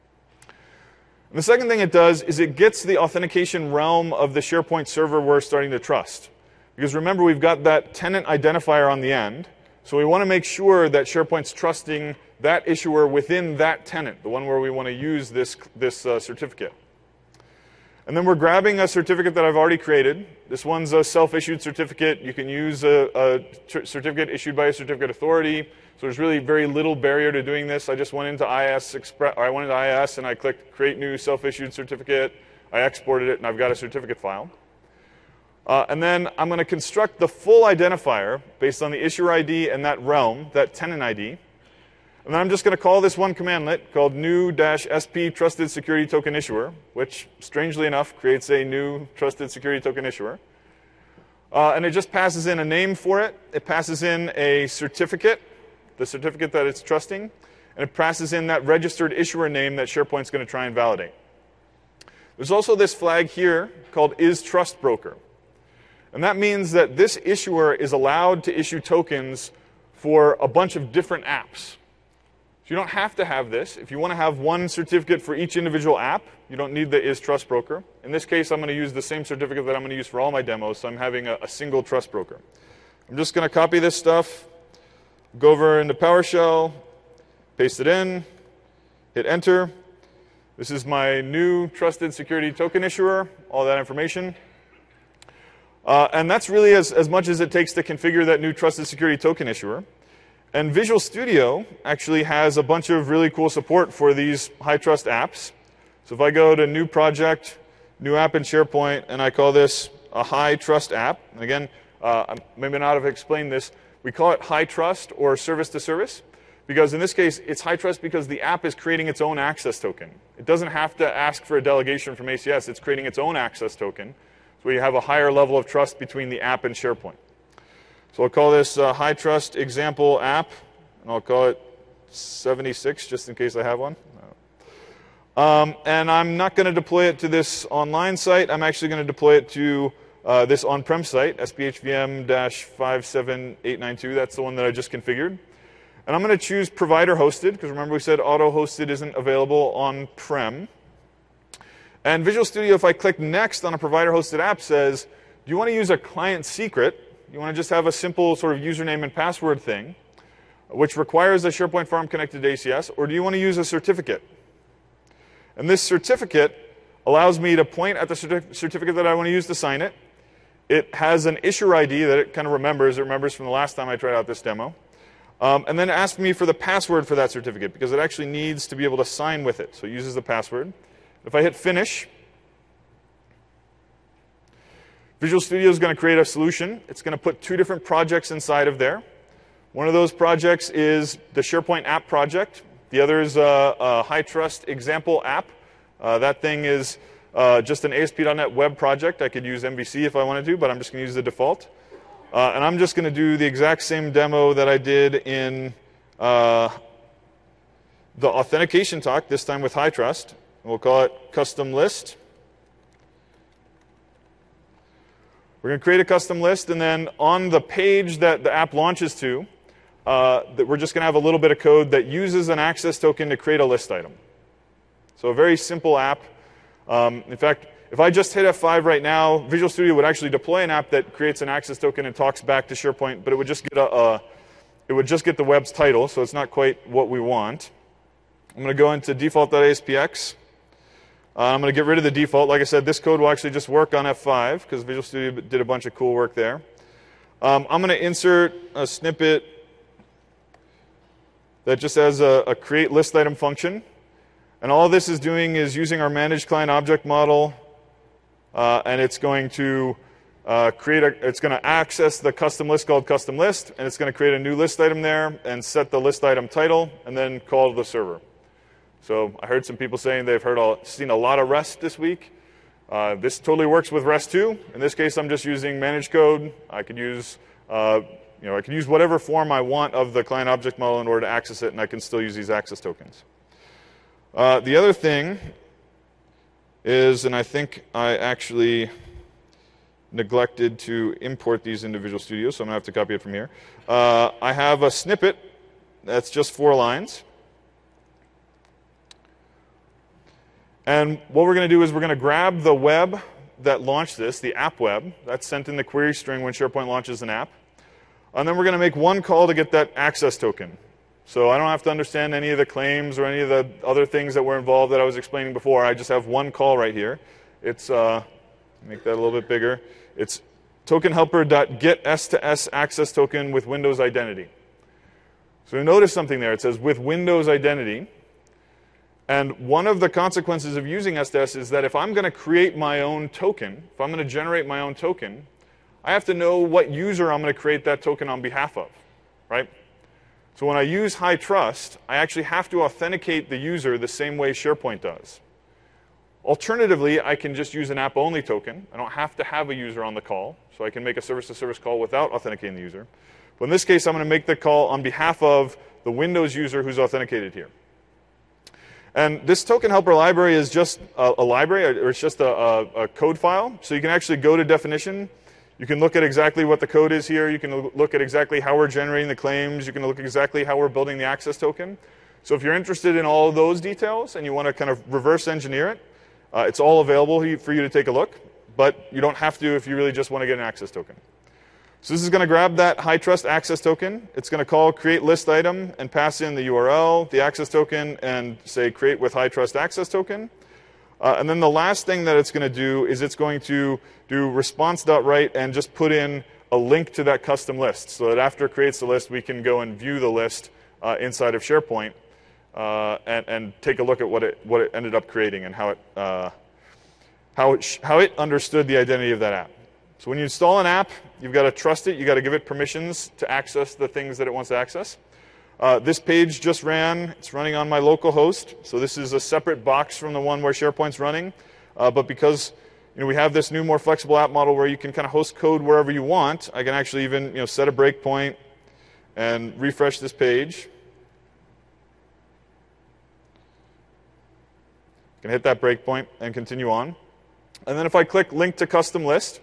And the second thing it does is it gets the authentication realm of the SharePoint server we're starting to trust. Because remember, we've got that tenant identifier on the end. So we want to make sure that SharePoint's trusting that issuer within that tenant, the one where we want to use this, this uh, certificate. And then we're grabbing a certificate that I've already created. This one's a self-issued certificate. You can use a, a certificate issued by a certificate authority. So there's really very little barrier to doing this. I just went into I S Express, or I went into I S and I clicked Create New Self-Issued Certificate. I exported it, and I've got a certificate file. Uh, and then I'm going to construct the full identifier based on the issuer I D and that realm, that tenant I D. And then I'm just going to call this one commandlet called new-sp trusted security token issuer, which, strangely enough, creates a new trusted security token issuer. Uh, and it just passes in a name for it. It passes in a certificate, the certificate that it's trusting, and it passes in that registered issuer name that SharePoint's going to try and validate. There's also this flag here called isTrustBroker. And that means that this issuer is allowed to issue tokens for a bunch of different apps. So you don't have to have this. If you want to have one certificate for each individual app, you don't need the isTrustBroker. In this case, I'm going to use the same certificate that I'm going to use for all my demos, so I'm having a, a single trust broker. I'm just going to copy this stuff, go over into PowerShell, paste it in, hit enter. This is my new trusted security token issuer, all that information. Uh, and that's really as, as much as it takes to configure that new trusted security token issuer. And Visual Studio actually has a bunch of really cool support for these HITRUST apps. So if I go to New Project, New App in SharePoint, and I call this a HITRUST app, and again, uh, I maybe not have explained this, we call it HITRUST or service to service, because in this case, it's HITRUST because the app is creating its own access token. It doesn't have to ask for a delegation from A C S. It's creating its own access token. So we have a higher level of trust between the app and SharePoint. So I'll call this uh, HITRUST example app, and I'll call it seventy-six, just in case I have one. Um, and I'm not going to deploy it to this online site. I'm actually going to deploy it to uh, this on-prem site, S P H V M five seven eight nine two. That's the one that I just configured. And I'm going to choose provider hosted, because remember we said auto-hosted isn't available on-prem. And Visual Studio, if I click next on a provider-hosted app, says, do you want to use a client secret? You want to just have a simple sort of username and password thing, which requires a SharePoint farm connected to A C S, or do you want to use a certificate? And this certificate allows me to point at the certi certificate that I want to use to sign it. It has an issuer I D that it kind of remembers. It remembers from the last time I tried out this demo. Um, and then it asks me for the password for that certificate, because it actually needs to be able to sign with it. So it uses the password. If I hit finish, Visual Studio is going to create a solution. It's going to put two different projects inside of there. One of those projects is the SharePoint app project. The other is a, a HITRUST example app. Uh, that thing is uh, just an A S P dot net web project. I could use M V C if I wanted to, but I'm just going to use the default. Uh, and I'm just going to do the exact same demo that I did in uh, the authentication talk, this time with HITRUST. We'll call it custom list. We're going to create a custom list, and then on the page that the app launches to, uh, that we're just going to have a little bit of code that uses an access token to create a list item. So a very simple app. Um, in fact, if I just hit F five right now, Visual Studio would actually deploy an app that creates an access token and talks back to SharePoint, but it would just get a, a it would just get the web's title, so it's not quite what we want. I'm going to go into default.aspx. Uh, I'm going to get rid of the default. Like I said, this code will actually just work on F five because Visual Studio did a bunch of cool work there. Um, I'm going to insert a snippet that just has a, a create list item function. And all this is doing is using our managed client object model, uh, and it's going to uh, create a, it's going to access the custom list called custom list, and it's going to create a new list item there and set the list item title, and then call the server. So I heard some people saying they've heard all, seen a lot of REST this week. Uh, this totally works with REST too. In this case, I'm just using managed code. I could use, uh, you know, I could use whatever form I want of the client object model in order to access it, and I can still use these access tokens. Uh, the other thing is, and I think I actually neglected to import these into Visual Studio, so I'm going to have to copy it from here. Uh, I have a snippet that's just four lines. And what we're going to do is we're going to grab the web that launched this, the app web, that's sent in the query string when SharePoint launches an app. And then we're going to make one call to get that access token. So I don't have to understand any of the claims or any of the other things that were involved that I was explaining before. I just have one call right here. It's, uh, make that a little bit bigger. It's token helper.get S to S access token with Windows identity. So you notice something there. It says with Windows identity. And one of the consequences of using S to S is that if I'm going to create my own token, if I'm going to generate my own token, I have to know what user I'm going to create that token on behalf of, right? So when I use HITRUST, I actually have to authenticate the user the same way SharePoint does. Alternatively, I can just use an app-only token. I don't have to have a user on the call, so I can make a service-to-service call without authenticating the user. But in this case, I'm going to make the call on behalf of the Windows user who's authenticated here. And this token helper library is just a, a library, or it's just a, a, a code file. So you can actually go to definition. You can look at exactly what the code is here. You can look at exactly how we're generating the claims. You can look at exactly how we're building the access token. So if you're interested in all of those details and you want to kind of reverse engineer it, uh, it's all available for you to take a look. But you don't have to if you really just want to get an access token. So this is going to grab that HITRUST access token. It's going to call create list item and pass in the U R L, the access token, and say create with HITRUST access token. Uh, and then the last thing that it's going to do is it's going to do response.write and just put in a link to that custom list so that after it creates the list, we can go and view the list uh, inside of SharePoint uh, and, and take a look at what it, what it ended up creating and how it, uh, how, it sh how it understood the identity of that app. So when you install an app, you've got to trust it. You've got to give it permissions to access the things that it wants to access. Uh, this page just ran. It's running on my local host. So this is a separate box from the one where SharePoint's running. Uh, but because you know, we have this new, more flexible app model where you can kind of host code wherever you want, I can actually even you know, set a breakpoint and refresh this page. I can hit that breakpoint and continue on. And then if I click Link to Custom List,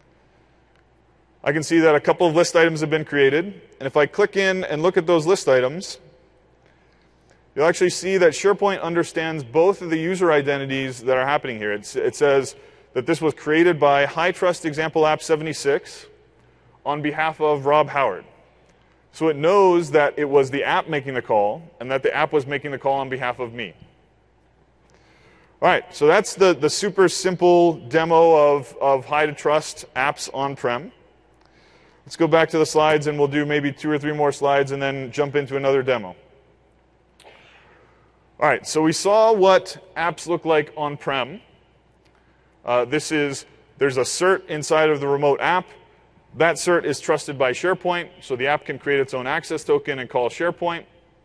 I can see that a couple of list items have been created. And if I click in and look at those list items, you'll actually see that SharePoint understands both of the user identities that are happening here. It's, it says that this was created by HITRUST Example App seventy-six on behalf of Rob Howard. So it knows that it was the app making the call and that the app was making the call on behalf of me. All right, so that's the, the super simple demo of, of HITRUST apps on-prem. Let's go back to the slides, and we'll do maybe two or three more slides and then jump into another demo. All right, so we saw what apps look like on-prem. Uh, this is, there's a cert inside of the remote app. That cert is trusted by SharePoint, so the app can create its own access token and call SharePoint.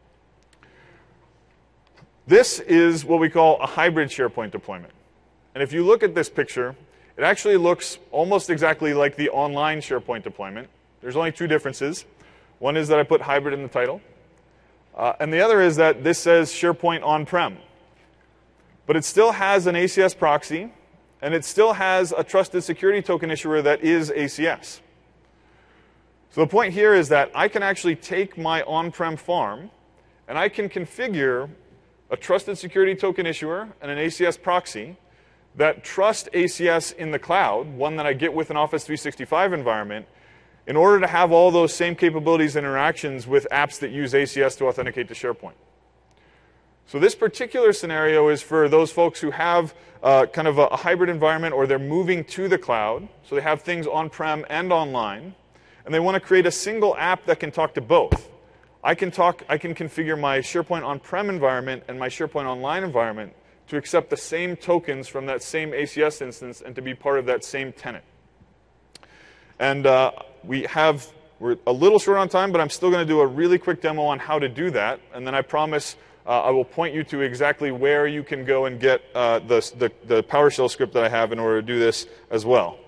This is what we call a hybrid SharePoint deployment. And if you look at this picture, it actually looks almost exactly like the online SharePoint deployment. There's only two differences. One is that I put hybrid in the title. Uh, and the other is that this says SharePoint on-prem. But it still has an A C S proxy, and and it still has a trusted security token issuer that is A C S. So the point here is that I can actually take my on-prem farm, and I can configure a trusted security token issuer and an A C S proxy that trust A C S in the cloud, one that I get with an Office three sixty-five environment, in order to have all those same capabilities and interactions with apps that use A C S to authenticate to SharePoint. So this particular scenario is for those folks who have uh, kind of a, a hybrid environment, or they're moving to the cloud, so they have things on-prem and online, and they want to create a single app that can talk to both. I can talk, I can configure my SharePoint on-prem environment and my SharePoint online environment to accept the same tokens from that same A C S instance and to be part of that same tenant. And uh, we have, we're a little short on time, but I'm still going to do a really quick demo on how to do that. And then I promise uh, I will point you to exactly where you can go and get uh, the, the, the PowerShell script that I have in order to do this as well.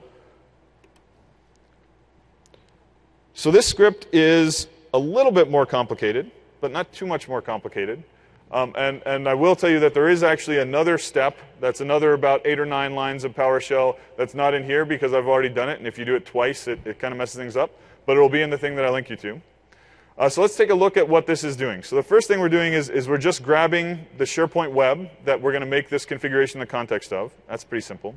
So this script is a little bit more complicated, but not too much more complicated. Um, and, and I will tell you that there is actually another step that's another about eight or nine lines of PowerShell that's not in here because I've already done it. And if you do it twice, it, it kind of messes things up. But it will be in the thing that I link you to. Uh, so let's take a look at what this is doing. So the first thing we're doing is, is we're just grabbing the SharePoint web that we're going to make this configuration in the context of. That's pretty simple.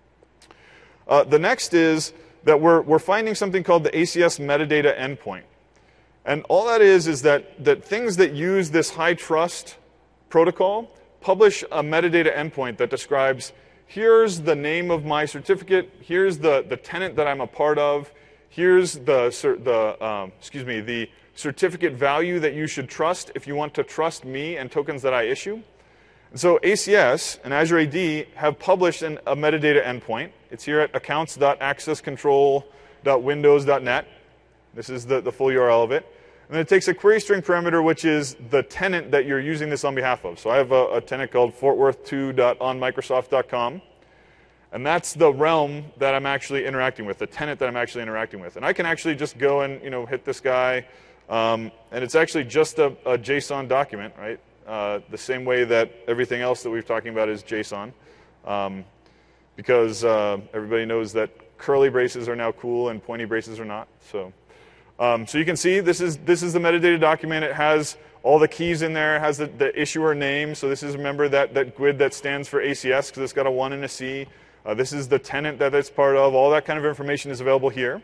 Uh, the next is that we're, we're finding something called the A C S metadata endpoint. And all that is is that, that things that use this high trust protocol publish a metadata endpoint that describes, here's the name of my certificate, here's the, the tenant that I'm a part of, here's the, the um, excuse me, the certificate value that you should trust if you want to trust me and tokens that I issue. And so A C S and Azure A D have published an, a metadata endpoint. It's here at accounts dot access control dot windows dot net. This is the, the full U R L of it. And then it takes a query string parameter, which is the tenant that you're using this on behalf of. So I have a, a tenant called fort worth two dot on microsoft dot com. And that's the realm that I'm actually interacting with, the tenant that I'm actually interacting with. And I can actually just go and you know, hit this guy. Um, and it's actually just a, a JSON document, right? Uh, the same way that everything else that we've talking about is JSON. Um, because uh, everybody knows that curly braces are now cool and pointy braces are not. So. Um, so you can see this is, this is the metadata document. It has all the keys in there. It has the, the issuer name. So this is, remember, that, that G U I D that stands for A C S because it's got a one and a C. Uh, this is the tenant that it's part of. All that kind of information is available here.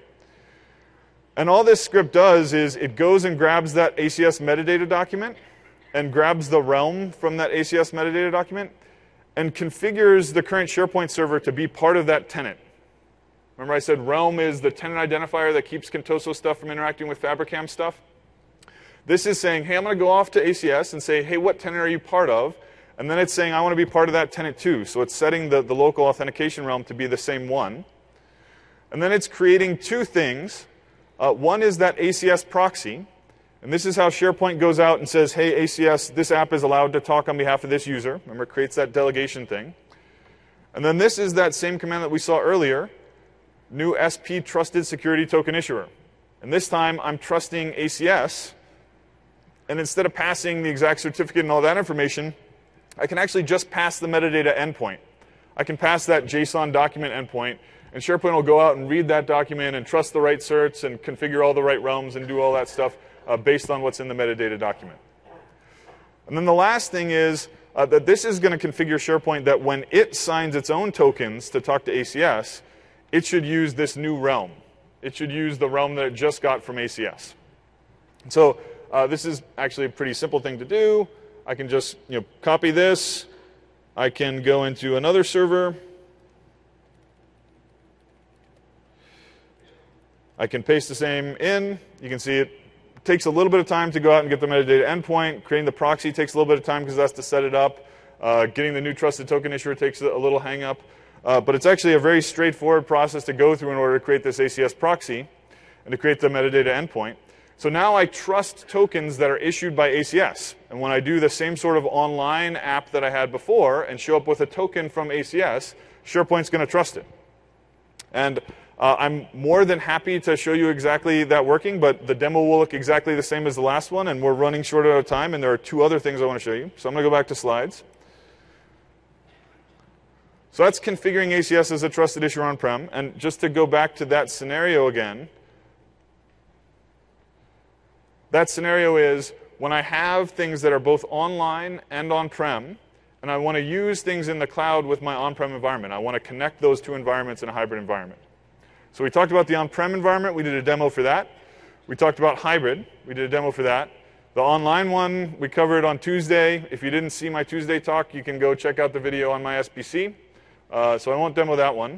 And all this script does is it goes and grabs that A C S metadata document and grabs the realm from that A C S metadata document and configures the current SharePoint server to be part of that tenant. Remember I said realm is the tenant identifier that keeps Contoso stuff from interacting with Fabricam stuff? This is saying, hey, I'm going to go off to A C S and say, hey, what tenant are you part of? And then it's saying, I want to be part of that tenant too. So it's setting the, the local authentication realm to be the same one. And then it's creating two things. Uh, one is that A C S proxy. And this is how SharePoint goes out and says, hey, A C S, this app is allowed to talk on behalf of this user. Remember, it creates that delegation thing. And then this is that same command that we saw earlier. New S P trusted security token issuer. And this time I'm trusting A C S, and instead of passing the exact certificate and all that information, I can actually just pass the metadata endpoint. I can pass that JSON document endpoint, and SharePoint will go out and read that document and trust the right certs and configure all the right realms and do all that stuff uh, based on what's in the metadata document. And then the last thing is uh, that this is going to configure SharePoint that when it signs its own tokens to talk to A C S, it should use this new realm. It should use the realm that it just got from A C S. So uh, this is actually a pretty simple thing to do. I can just you know, copy this. I can go into another server. I can paste the same in. You can see it takes a little bit of time to go out and get the metadata endpoint. Creating the proxy takes a little bit of time because that's to set it up. Uh, getting the new trusted token issuer takes a little hang up. Uh, but it's actually a very straightforward process to go through in order to create this A C S proxy and to create the metadata endpoint. So now I trust tokens that are issued by A C S. And when I do the same sort of online app that I had before and show up with a token from A C S, SharePoint's going to trust it. And uh, I'm more than happy to show you exactly that working, but the demo will look exactly the same as the last one, and we're running short out of time, and there are two other things I want to show you. So I'm going to go back to slides. So that's configuring A C S as a trusted issuer on-prem. And just to go back to that scenario again, that scenario is when I have things that are both online and on-prem, and I want to use things in the cloud with my on-prem environment. I want to connect those two environments in a hybrid environment. So we talked about the on-prem environment. We did a demo for that. We talked about hybrid. We did a demo for that. The online one, we covered on Tuesday. If you didn't see my Tuesday talk, you can go check out the video on my S B C. Uh, so I won't demo that one.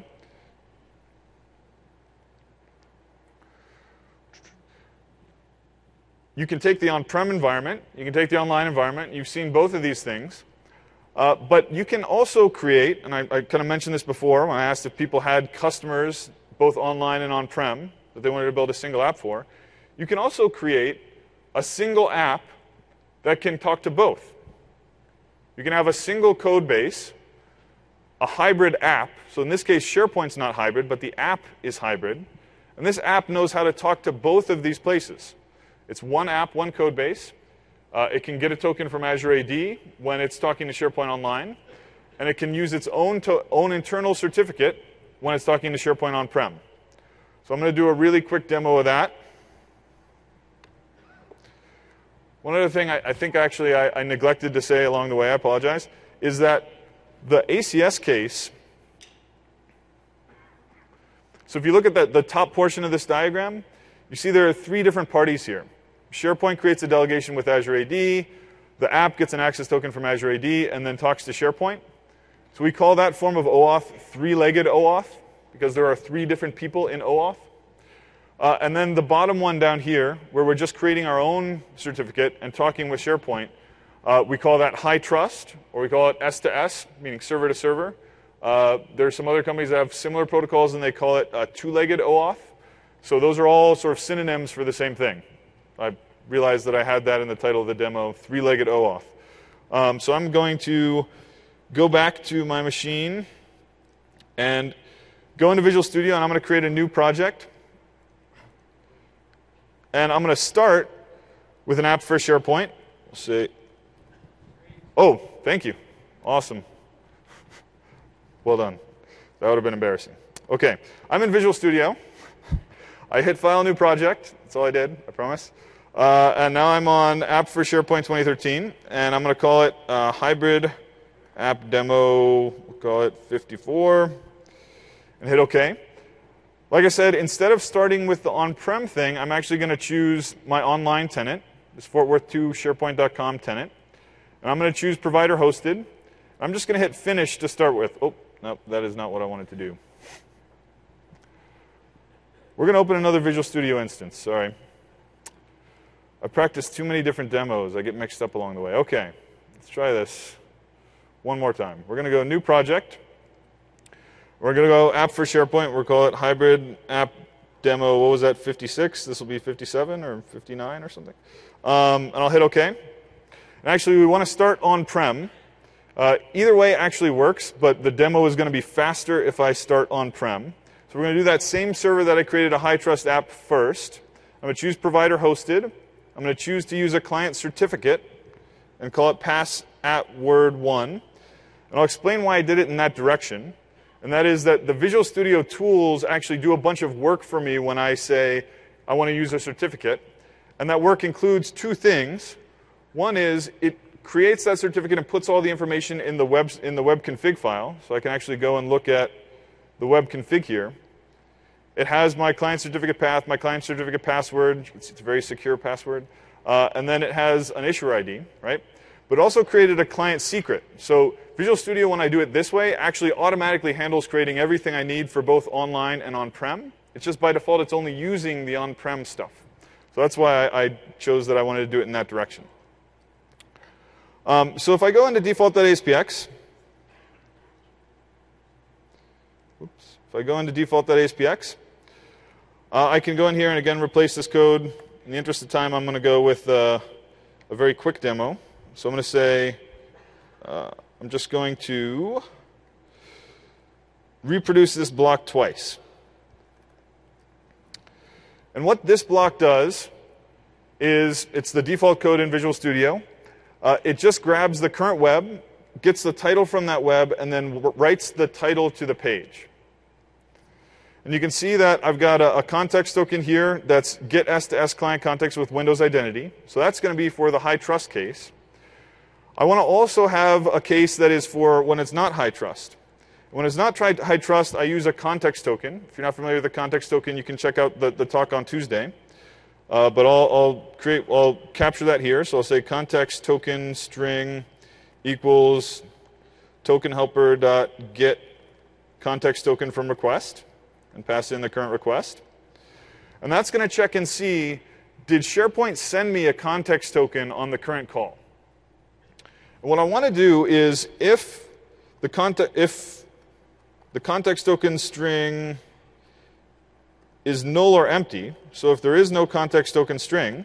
You can take the on-prem environment. You can take the online environment. You've seen both of these things. Uh, but you can also create, and I, I kind of mentioned this before when I asked if people had customers both online and on-prem that they wanted to build a single app for. You can also create a single app that can talk to both. You can have a single code base, a hybrid app. So in this case, SharePoint's not hybrid, but the app is hybrid. And this app knows how to talk to both of these places. It's one app, one code base. Uh, it can get a token from Azure A D when it's talking to SharePoint Online. And it can use its own, to own internal certificate when it's talking to SharePoint on-prem. So I'm going to do a really quick demo of that. One other thing I, I think actually I, I neglected to say along the way, I apologize, is that the A C S case, so if you look at the, the top portion of this diagram, you see there are three different parties here. SharePoint creates a delegation with Azure A D. The app gets an access token from Azure A D and then talks to SharePoint. So we call that form of OAuth three-legged OAuth because there are three different people in OAuth. Uh, and then the bottom one down here, where we're just creating our own certificate and talking with SharePoint, uh, we call that high trust, or we call it S to S, meaning server to server. Uh, there are some other companies that have similar protocols, and they call it uh, two-legged OAuth. So those are all sort of synonyms for the same thing. I realized that I had that in the title of the demo, three-legged OAuth. Um, so I'm going to go back to my machine and go into Visual Studio, and I'm going to create a new project. And I'm going to start with an app for SharePoint. We'll say, oh, thank you. Awesome. Well done. That would have been embarrassing. OK, I'm in Visual Studio. I hit File, New Project. That's all I did, I promise. Uh, and now I'm on App for SharePoint twenty thirteen. And I'm going to call it uh, Hybrid App Demo. We'll call it fifty-four. And hit OK. Like I said, instead of starting with the on-prem thing, I'm actually going to choose my online tenant, this Fort Worth two SharePoint dot com tenant. And I'm going to choose provider hosted. I'm just going to hit Finish to start with. Oh, no, that is not what I wanted to do. We're going to open another Visual Studio instance. Sorry. I practiced too many different demos. I get mixed up along the way. OK, let's try this one more time. We're going to go New Project. We're going to go App for SharePoint. We'll call it Hybrid App Demo. What was that, fifty-six? This will be fifty-seven or fifty-nine or something. Um, and I'll hit OK. And actually, we want to start on-prem. Uh, either way actually works, but the demo is going to be faster if I start on-prem. So we're going to do that same server that I created a high-trust app first. I'm going to choose provider hosted. I'm going to choose to use a client certificate and call it pass at word one. And I'll explain why I did it in that direction. And that is that the Visual Studio tools actually do a bunch of work for me when I say I want to use a certificate. And that work includes two things. One is it creates that certificate and puts all the information in the web, in the web config file. So I can actually go and look at the web config here. It has my client certificate path, my client certificate password. It's, it's a very secure password. Uh, and then it has an issuer I D, right? But also created a client secret. So Visual Studio, when I do it this way, actually automatically handles creating everything I need for both online and on-prem. It's just by default, it's only using the on-prem stuff. So that's why I, I chose that I wanted to do it in that direction. Um, so if I go into default.aspx, oops, if I go into default.aspx, uh, I can go in here and again replace this code. In the interest of time, I'm going to go with uh, a very quick demo. So I'm going to say, uh, I'm just going to reproduce this block twice. And what this block does is, it's the default code in Visual Studio. Uh, it just grabs the current web, gets the title from that web and then writes the title to the page. And you can see that I've got a, a context token here that's get S to S client context with Windows identity. So that's going to be for the high trust case. I want to also have a case that is for when it's not high trust. When it's not high trust, I use a context token. If you're not familiar with the context token, you can check out the, the talk on Tuesday. Uh, but I'll, I'll create, I'll capture that here. So I'll say context token string equals token helper dot get context token from request, and pass in the current request. And that's going to check and see, did SharePoint send me a context token on the current call? And what I want to do is if the context if the context token string is null or empty, so if there is no context token string,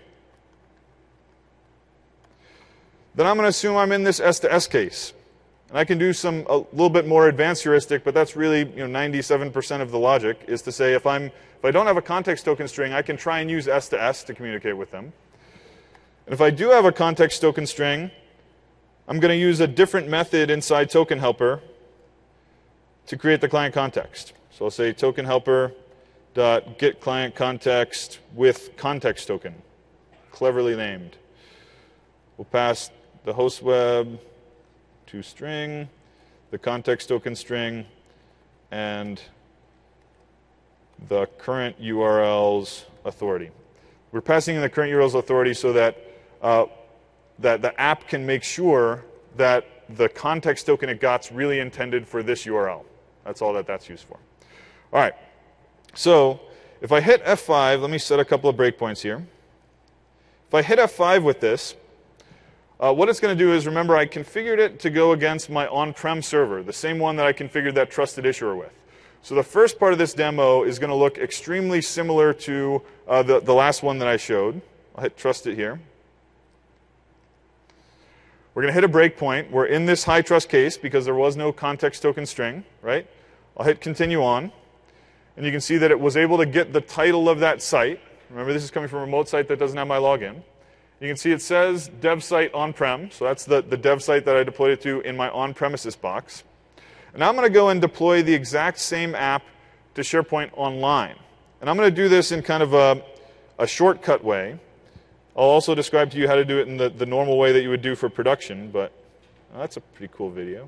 then I'm going to assume I'm in this S to S case. And I can do some a little bit more advanced heuristic, but that's really, you know, ninety-seven percent of the logic is to say if I'm if I don't have a context token string, I can try and use S to S to communicate with them. And if I do have a context token string, I'm going to use a different method inside token helper to create the client context. So I'll say token helper dot get client context with context token, cleverly named. We'll pass the host web to string, the context token string, and the current U R L's authority. We're passing in the current U R L's authority so that uh, that the app can make sure that the context token it got's really intended for this U R L. That's all that that's used for. All right. So if I hit F five, let me set a couple of breakpoints here. If I hit F five with this, uh, what it's going to do is, remember, I configured it to go against my on-prem server, the same one that I configured that trusted issuer with. So the first part of this demo is going to look extremely similar to uh, the, the last one that I showed. I'll hit trust it here. We're going to hit a breakpoint. We're in this high trust case because there was no context token string, right? I'll hit continue on. And you can see that it was able to get the title of that site. Remember, this is coming from a remote site that doesn't have my login. You can see it says dev site on-prem. So that's the, the dev site that I deployed it to in my on-premises box. And now I'm going to go and deploy the exact same app to SharePoint online. And I'm going to do this in kind of a, a shortcut way. I'll also describe to you how to do it in the, the normal way that you would do for production, but oh, that's a pretty cool video.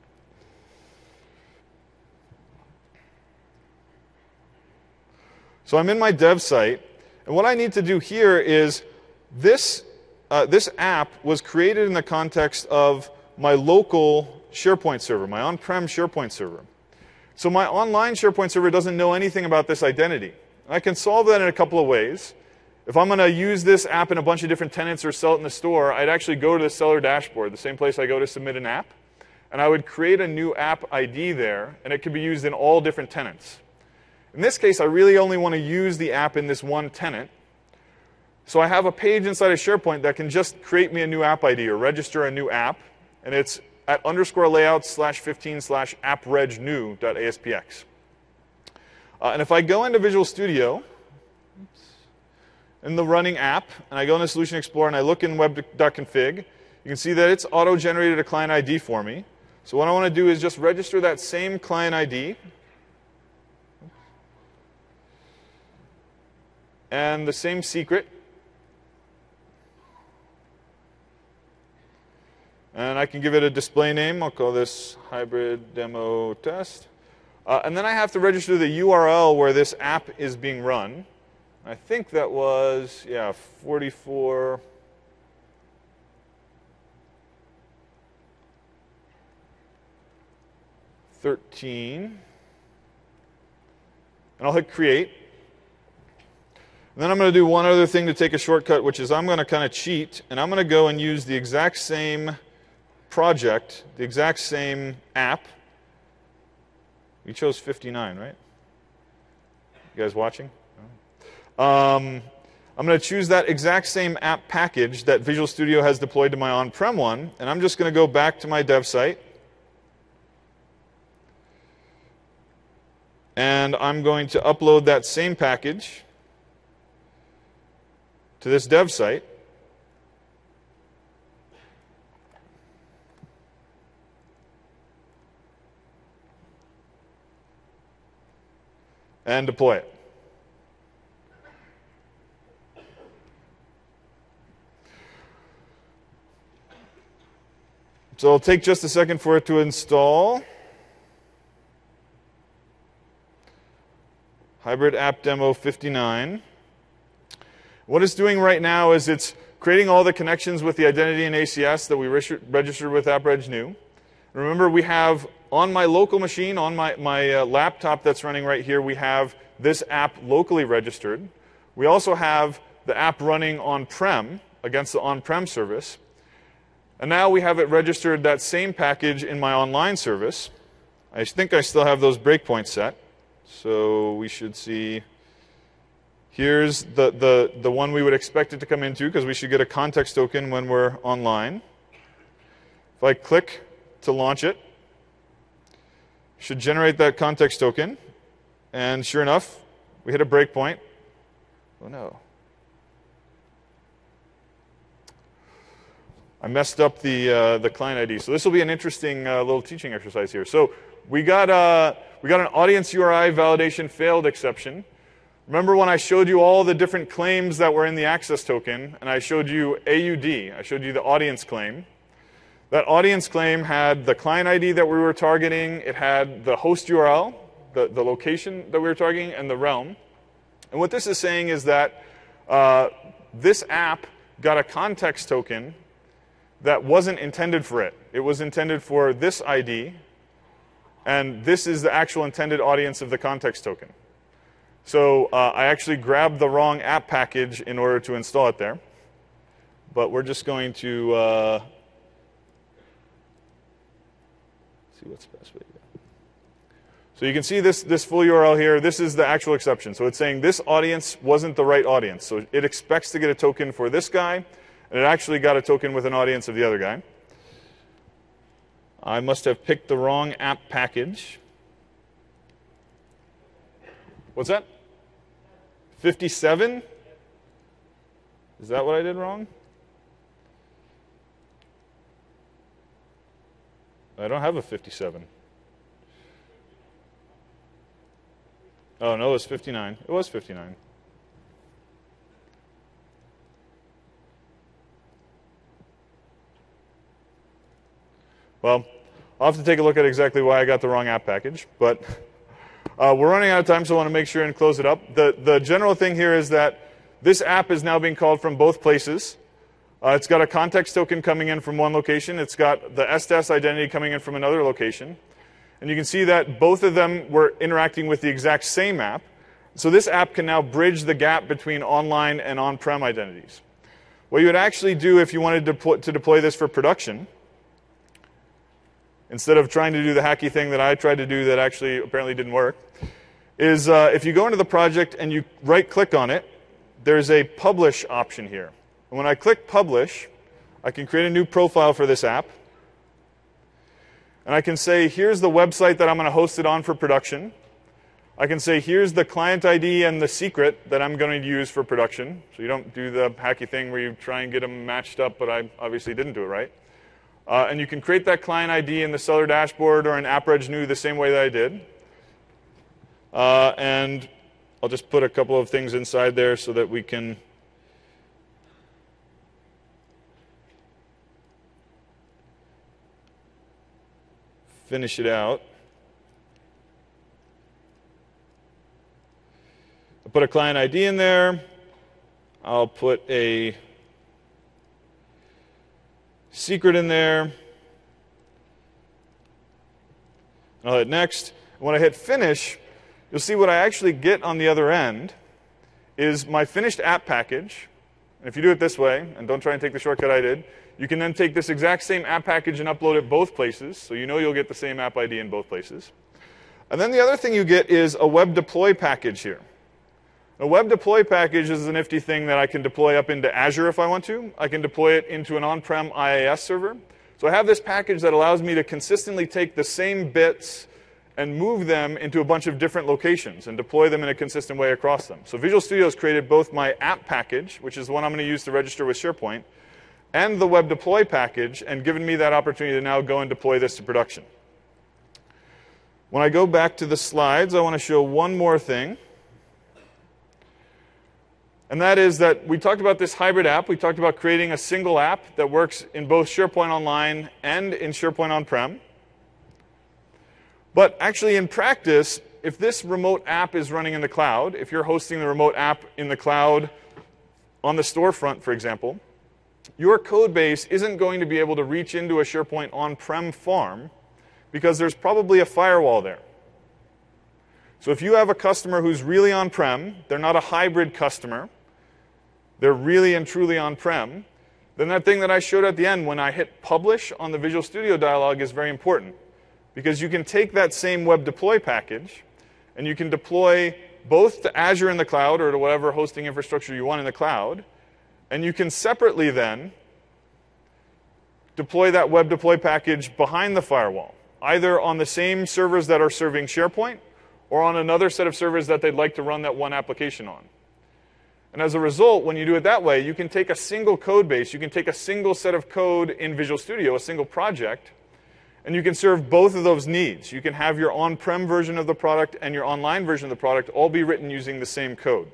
So I'm in my dev site, and what I need to do here is this, uh, this app was created in the context of my local SharePoint server, my on-prem SharePoint server. So my online SharePoint server doesn't know anything about this identity. I can solve that in a couple of ways. If I'm going to use this app in a bunch of different tenants or sell it in the store, I'd actually go to the seller dashboard, the same place I go to submit an app, and I would create a new app I D there, and it could be used in all different tenants. In this case, I really only want to use the app in this one tenant. So I have a page inside of SharePoint that can just create me a new app I D or register a new app, and it's at underscore layout slash 15 slash appreg new dot aspx. Uh, and if I go into Visual Studio, in the running app, and I go into Solution Explorer and I look in web dot config, you can see that it's auto-generated a client I D for me. So what I want to do is just register that same client I D. And the same secret. And I can give it a display name. I'll call this hybrid demo test. Uh, and then I have to register the U R L where this app is being run. I think that was, yeah, forty-four. thirteen. And I'll hit create. And then I'm going to do one other thing to take a shortcut, which is I'm going to kind of cheat, and I'm going to go and use the exact same project, the exact same app. We chose fifty-nine, right? You guys watching? Um, I'm going to choose that exact same app package that Visual Studio has deployed to my on-prem one, and I'm just going to go back to my dev site. And I'm going to upload that same package to this dev site. and deploy it. So it'll take just a second for it to install. Hybrid App Demo fifty-nine. What it's doing right now is it's creating all the connections with the identity in A C S that we registered with AppReg-New. Remember, we have on my local machine, on my, my uh, laptop that's running right here, we have this app locally registered. We also have the app running on-prem against the on-prem service. And now we have it registered, that same package, in my online service. I think I still have those breakpoints set. So we should see, here's the, the, the one we would expect it to come into, because we should get a context token when we're online. If I click to launch it, it should generate that context token. And sure enough, we hit a breakpoint. Oh no. I messed up the, uh, the client I D. So this will be an interesting uh, little teaching exercise here. So we got, uh, we got an audience U R I validation failed exception. Remember when I showed you all the different claims that were in the access token, and I showed you A U D, I showed you the audience claim. That audience claim had the client I D that we were targeting, it had the host U R L, the, the location that we were targeting, and the realm. And what this is saying is that uh, this app got a context token that wasn't intended for it. It was intended for this I D, and this is the actual intended audience of the context token. So uh, I actually grabbed the wrong app package in order to install it there. But we're just going to uh, see what's the best way to go. So you can see this, this full U R L here. This is the actual exception. So it's saying this audience wasn't the right audience. So it expects to get a token for this guy, and it actually got a token with an audience of the other guy. I must have picked the wrong app package. What's that? fifty-seven? Is that what I did wrong? I don't have a fifty-seven. Oh, no, it was fifty-nine. It was fifty-nine. Well, I'll have to take a look at exactly why I got the wrong app package, but uh, we're running out of time, so I want to make sure and close it up. The, the general thing here is that this app is now being called from both places. Uh, it's got a context token coming in from one location. It's got the S D S identity coming in from another location. And you can see that both of them were interacting with the exact same app. So this app can now bridge the gap between online and on-prem identities. What you would actually do if you wanted to deploy, to deploy this for production, instead of trying to do the hacky thing that I tried to do that actually apparently didn't work, is uh, if you go into the project and you right-click on it, there's a publish option here. And when I click publish, I can create a new profile for this app. And I can say, here's the website that I'm going to host it on for production. I can say, here's the client I D and the secret that I'm going to use for production. So you don't do the hacky thing where you try and get them matched up, but I obviously didn't do it right. Uh, and you can create that client I D in the seller dashboard or in AppReg-New the same way that I did. Uh, and I'll just put a couple of things inside there so that we can finish it out. I'll put a client I D in there. I'll put a secret in there. I'll hit next. When I hit finish, you'll see what I actually get on the other end is my finished app package. And if you do it this way, and don't try and take the shortcut I did, you can then take this exact same app package and upload it both places, so you know you'll get the same app I D in both places. And then the other thing you get is a web deploy package here. A web deploy package is a nifty thing that I can deploy up into Azure if I want to. I can deploy it into an on-prem I A S server. So I have this package that allows me to consistently take the same bits and move them into a bunch of different locations and deploy them in a consistent way across them. So Visual Studio has created both my app package, which is the one I'm going to use to register with SharePoint, and the web deploy package, and given me that opportunity to now go and deploy this to production. When I go back to the slides, I want to show one more thing. And that is that we talked about this hybrid app. We talked about creating a single app that works in both SharePoint Online and in SharePoint On-Prem. But actually, in practice, if this remote app is running in the cloud, if you're hosting the remote app in the cloud on the storefront, for example, your code base isn't going to be able to reach into a SharePoint On-Prem farm because there's probably a firewall there. So if you have a customer who's really on-prem, they're not a hybrid customer, they're really and truly on-prem, then that thing that I showed at the end when I hit publish on the Visual Studio dialog is very important. Because you can take that same web deploy package and you can deploy both to Azure in the cloud or to whatever hosting infrastructure you want in the cloud. And you can separately then deploy that web deploy package behind the firewall, either on the same servers that are serving SharePoint or on another set of servers that they'd like to run that one application on. And as a result, when you do it that way, you can take a single code base, you can take a single set of code in Visual Studio, a single project, and you can serve both of those needs. You can have your on-prem version of the product and your online version of the product all be written using the same code.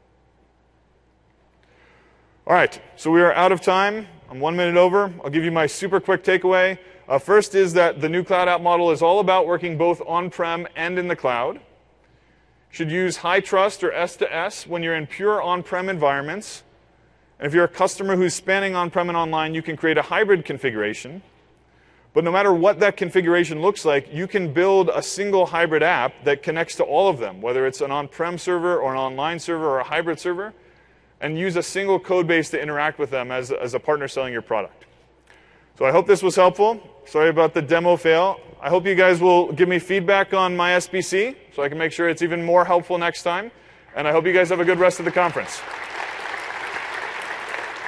All right, so we are out of time. I'm one minute over. I'll give you my super quick takeaway. Uh, first is that the new cloud app model is all about working both on-prem and in the cloud. Should use high trust or S to S when you're in pure on-prem environments. And if you're a customer who's spanning on-prem and online, you can create a hybrid configuration. But no matter what that configuration looks like, you can build a single hybrid app that connects to all of them, whether it's an on-prem server or an online server or a hybrid server, and use a single code base to interact with them as, as a partner selling your product. So I hope this was helpful. Sorry about the demo fail. I hope you guys will give me feedback on my S B C so I can make sure it's even more helpful next time. And I hope you guys have a good rest of the conference.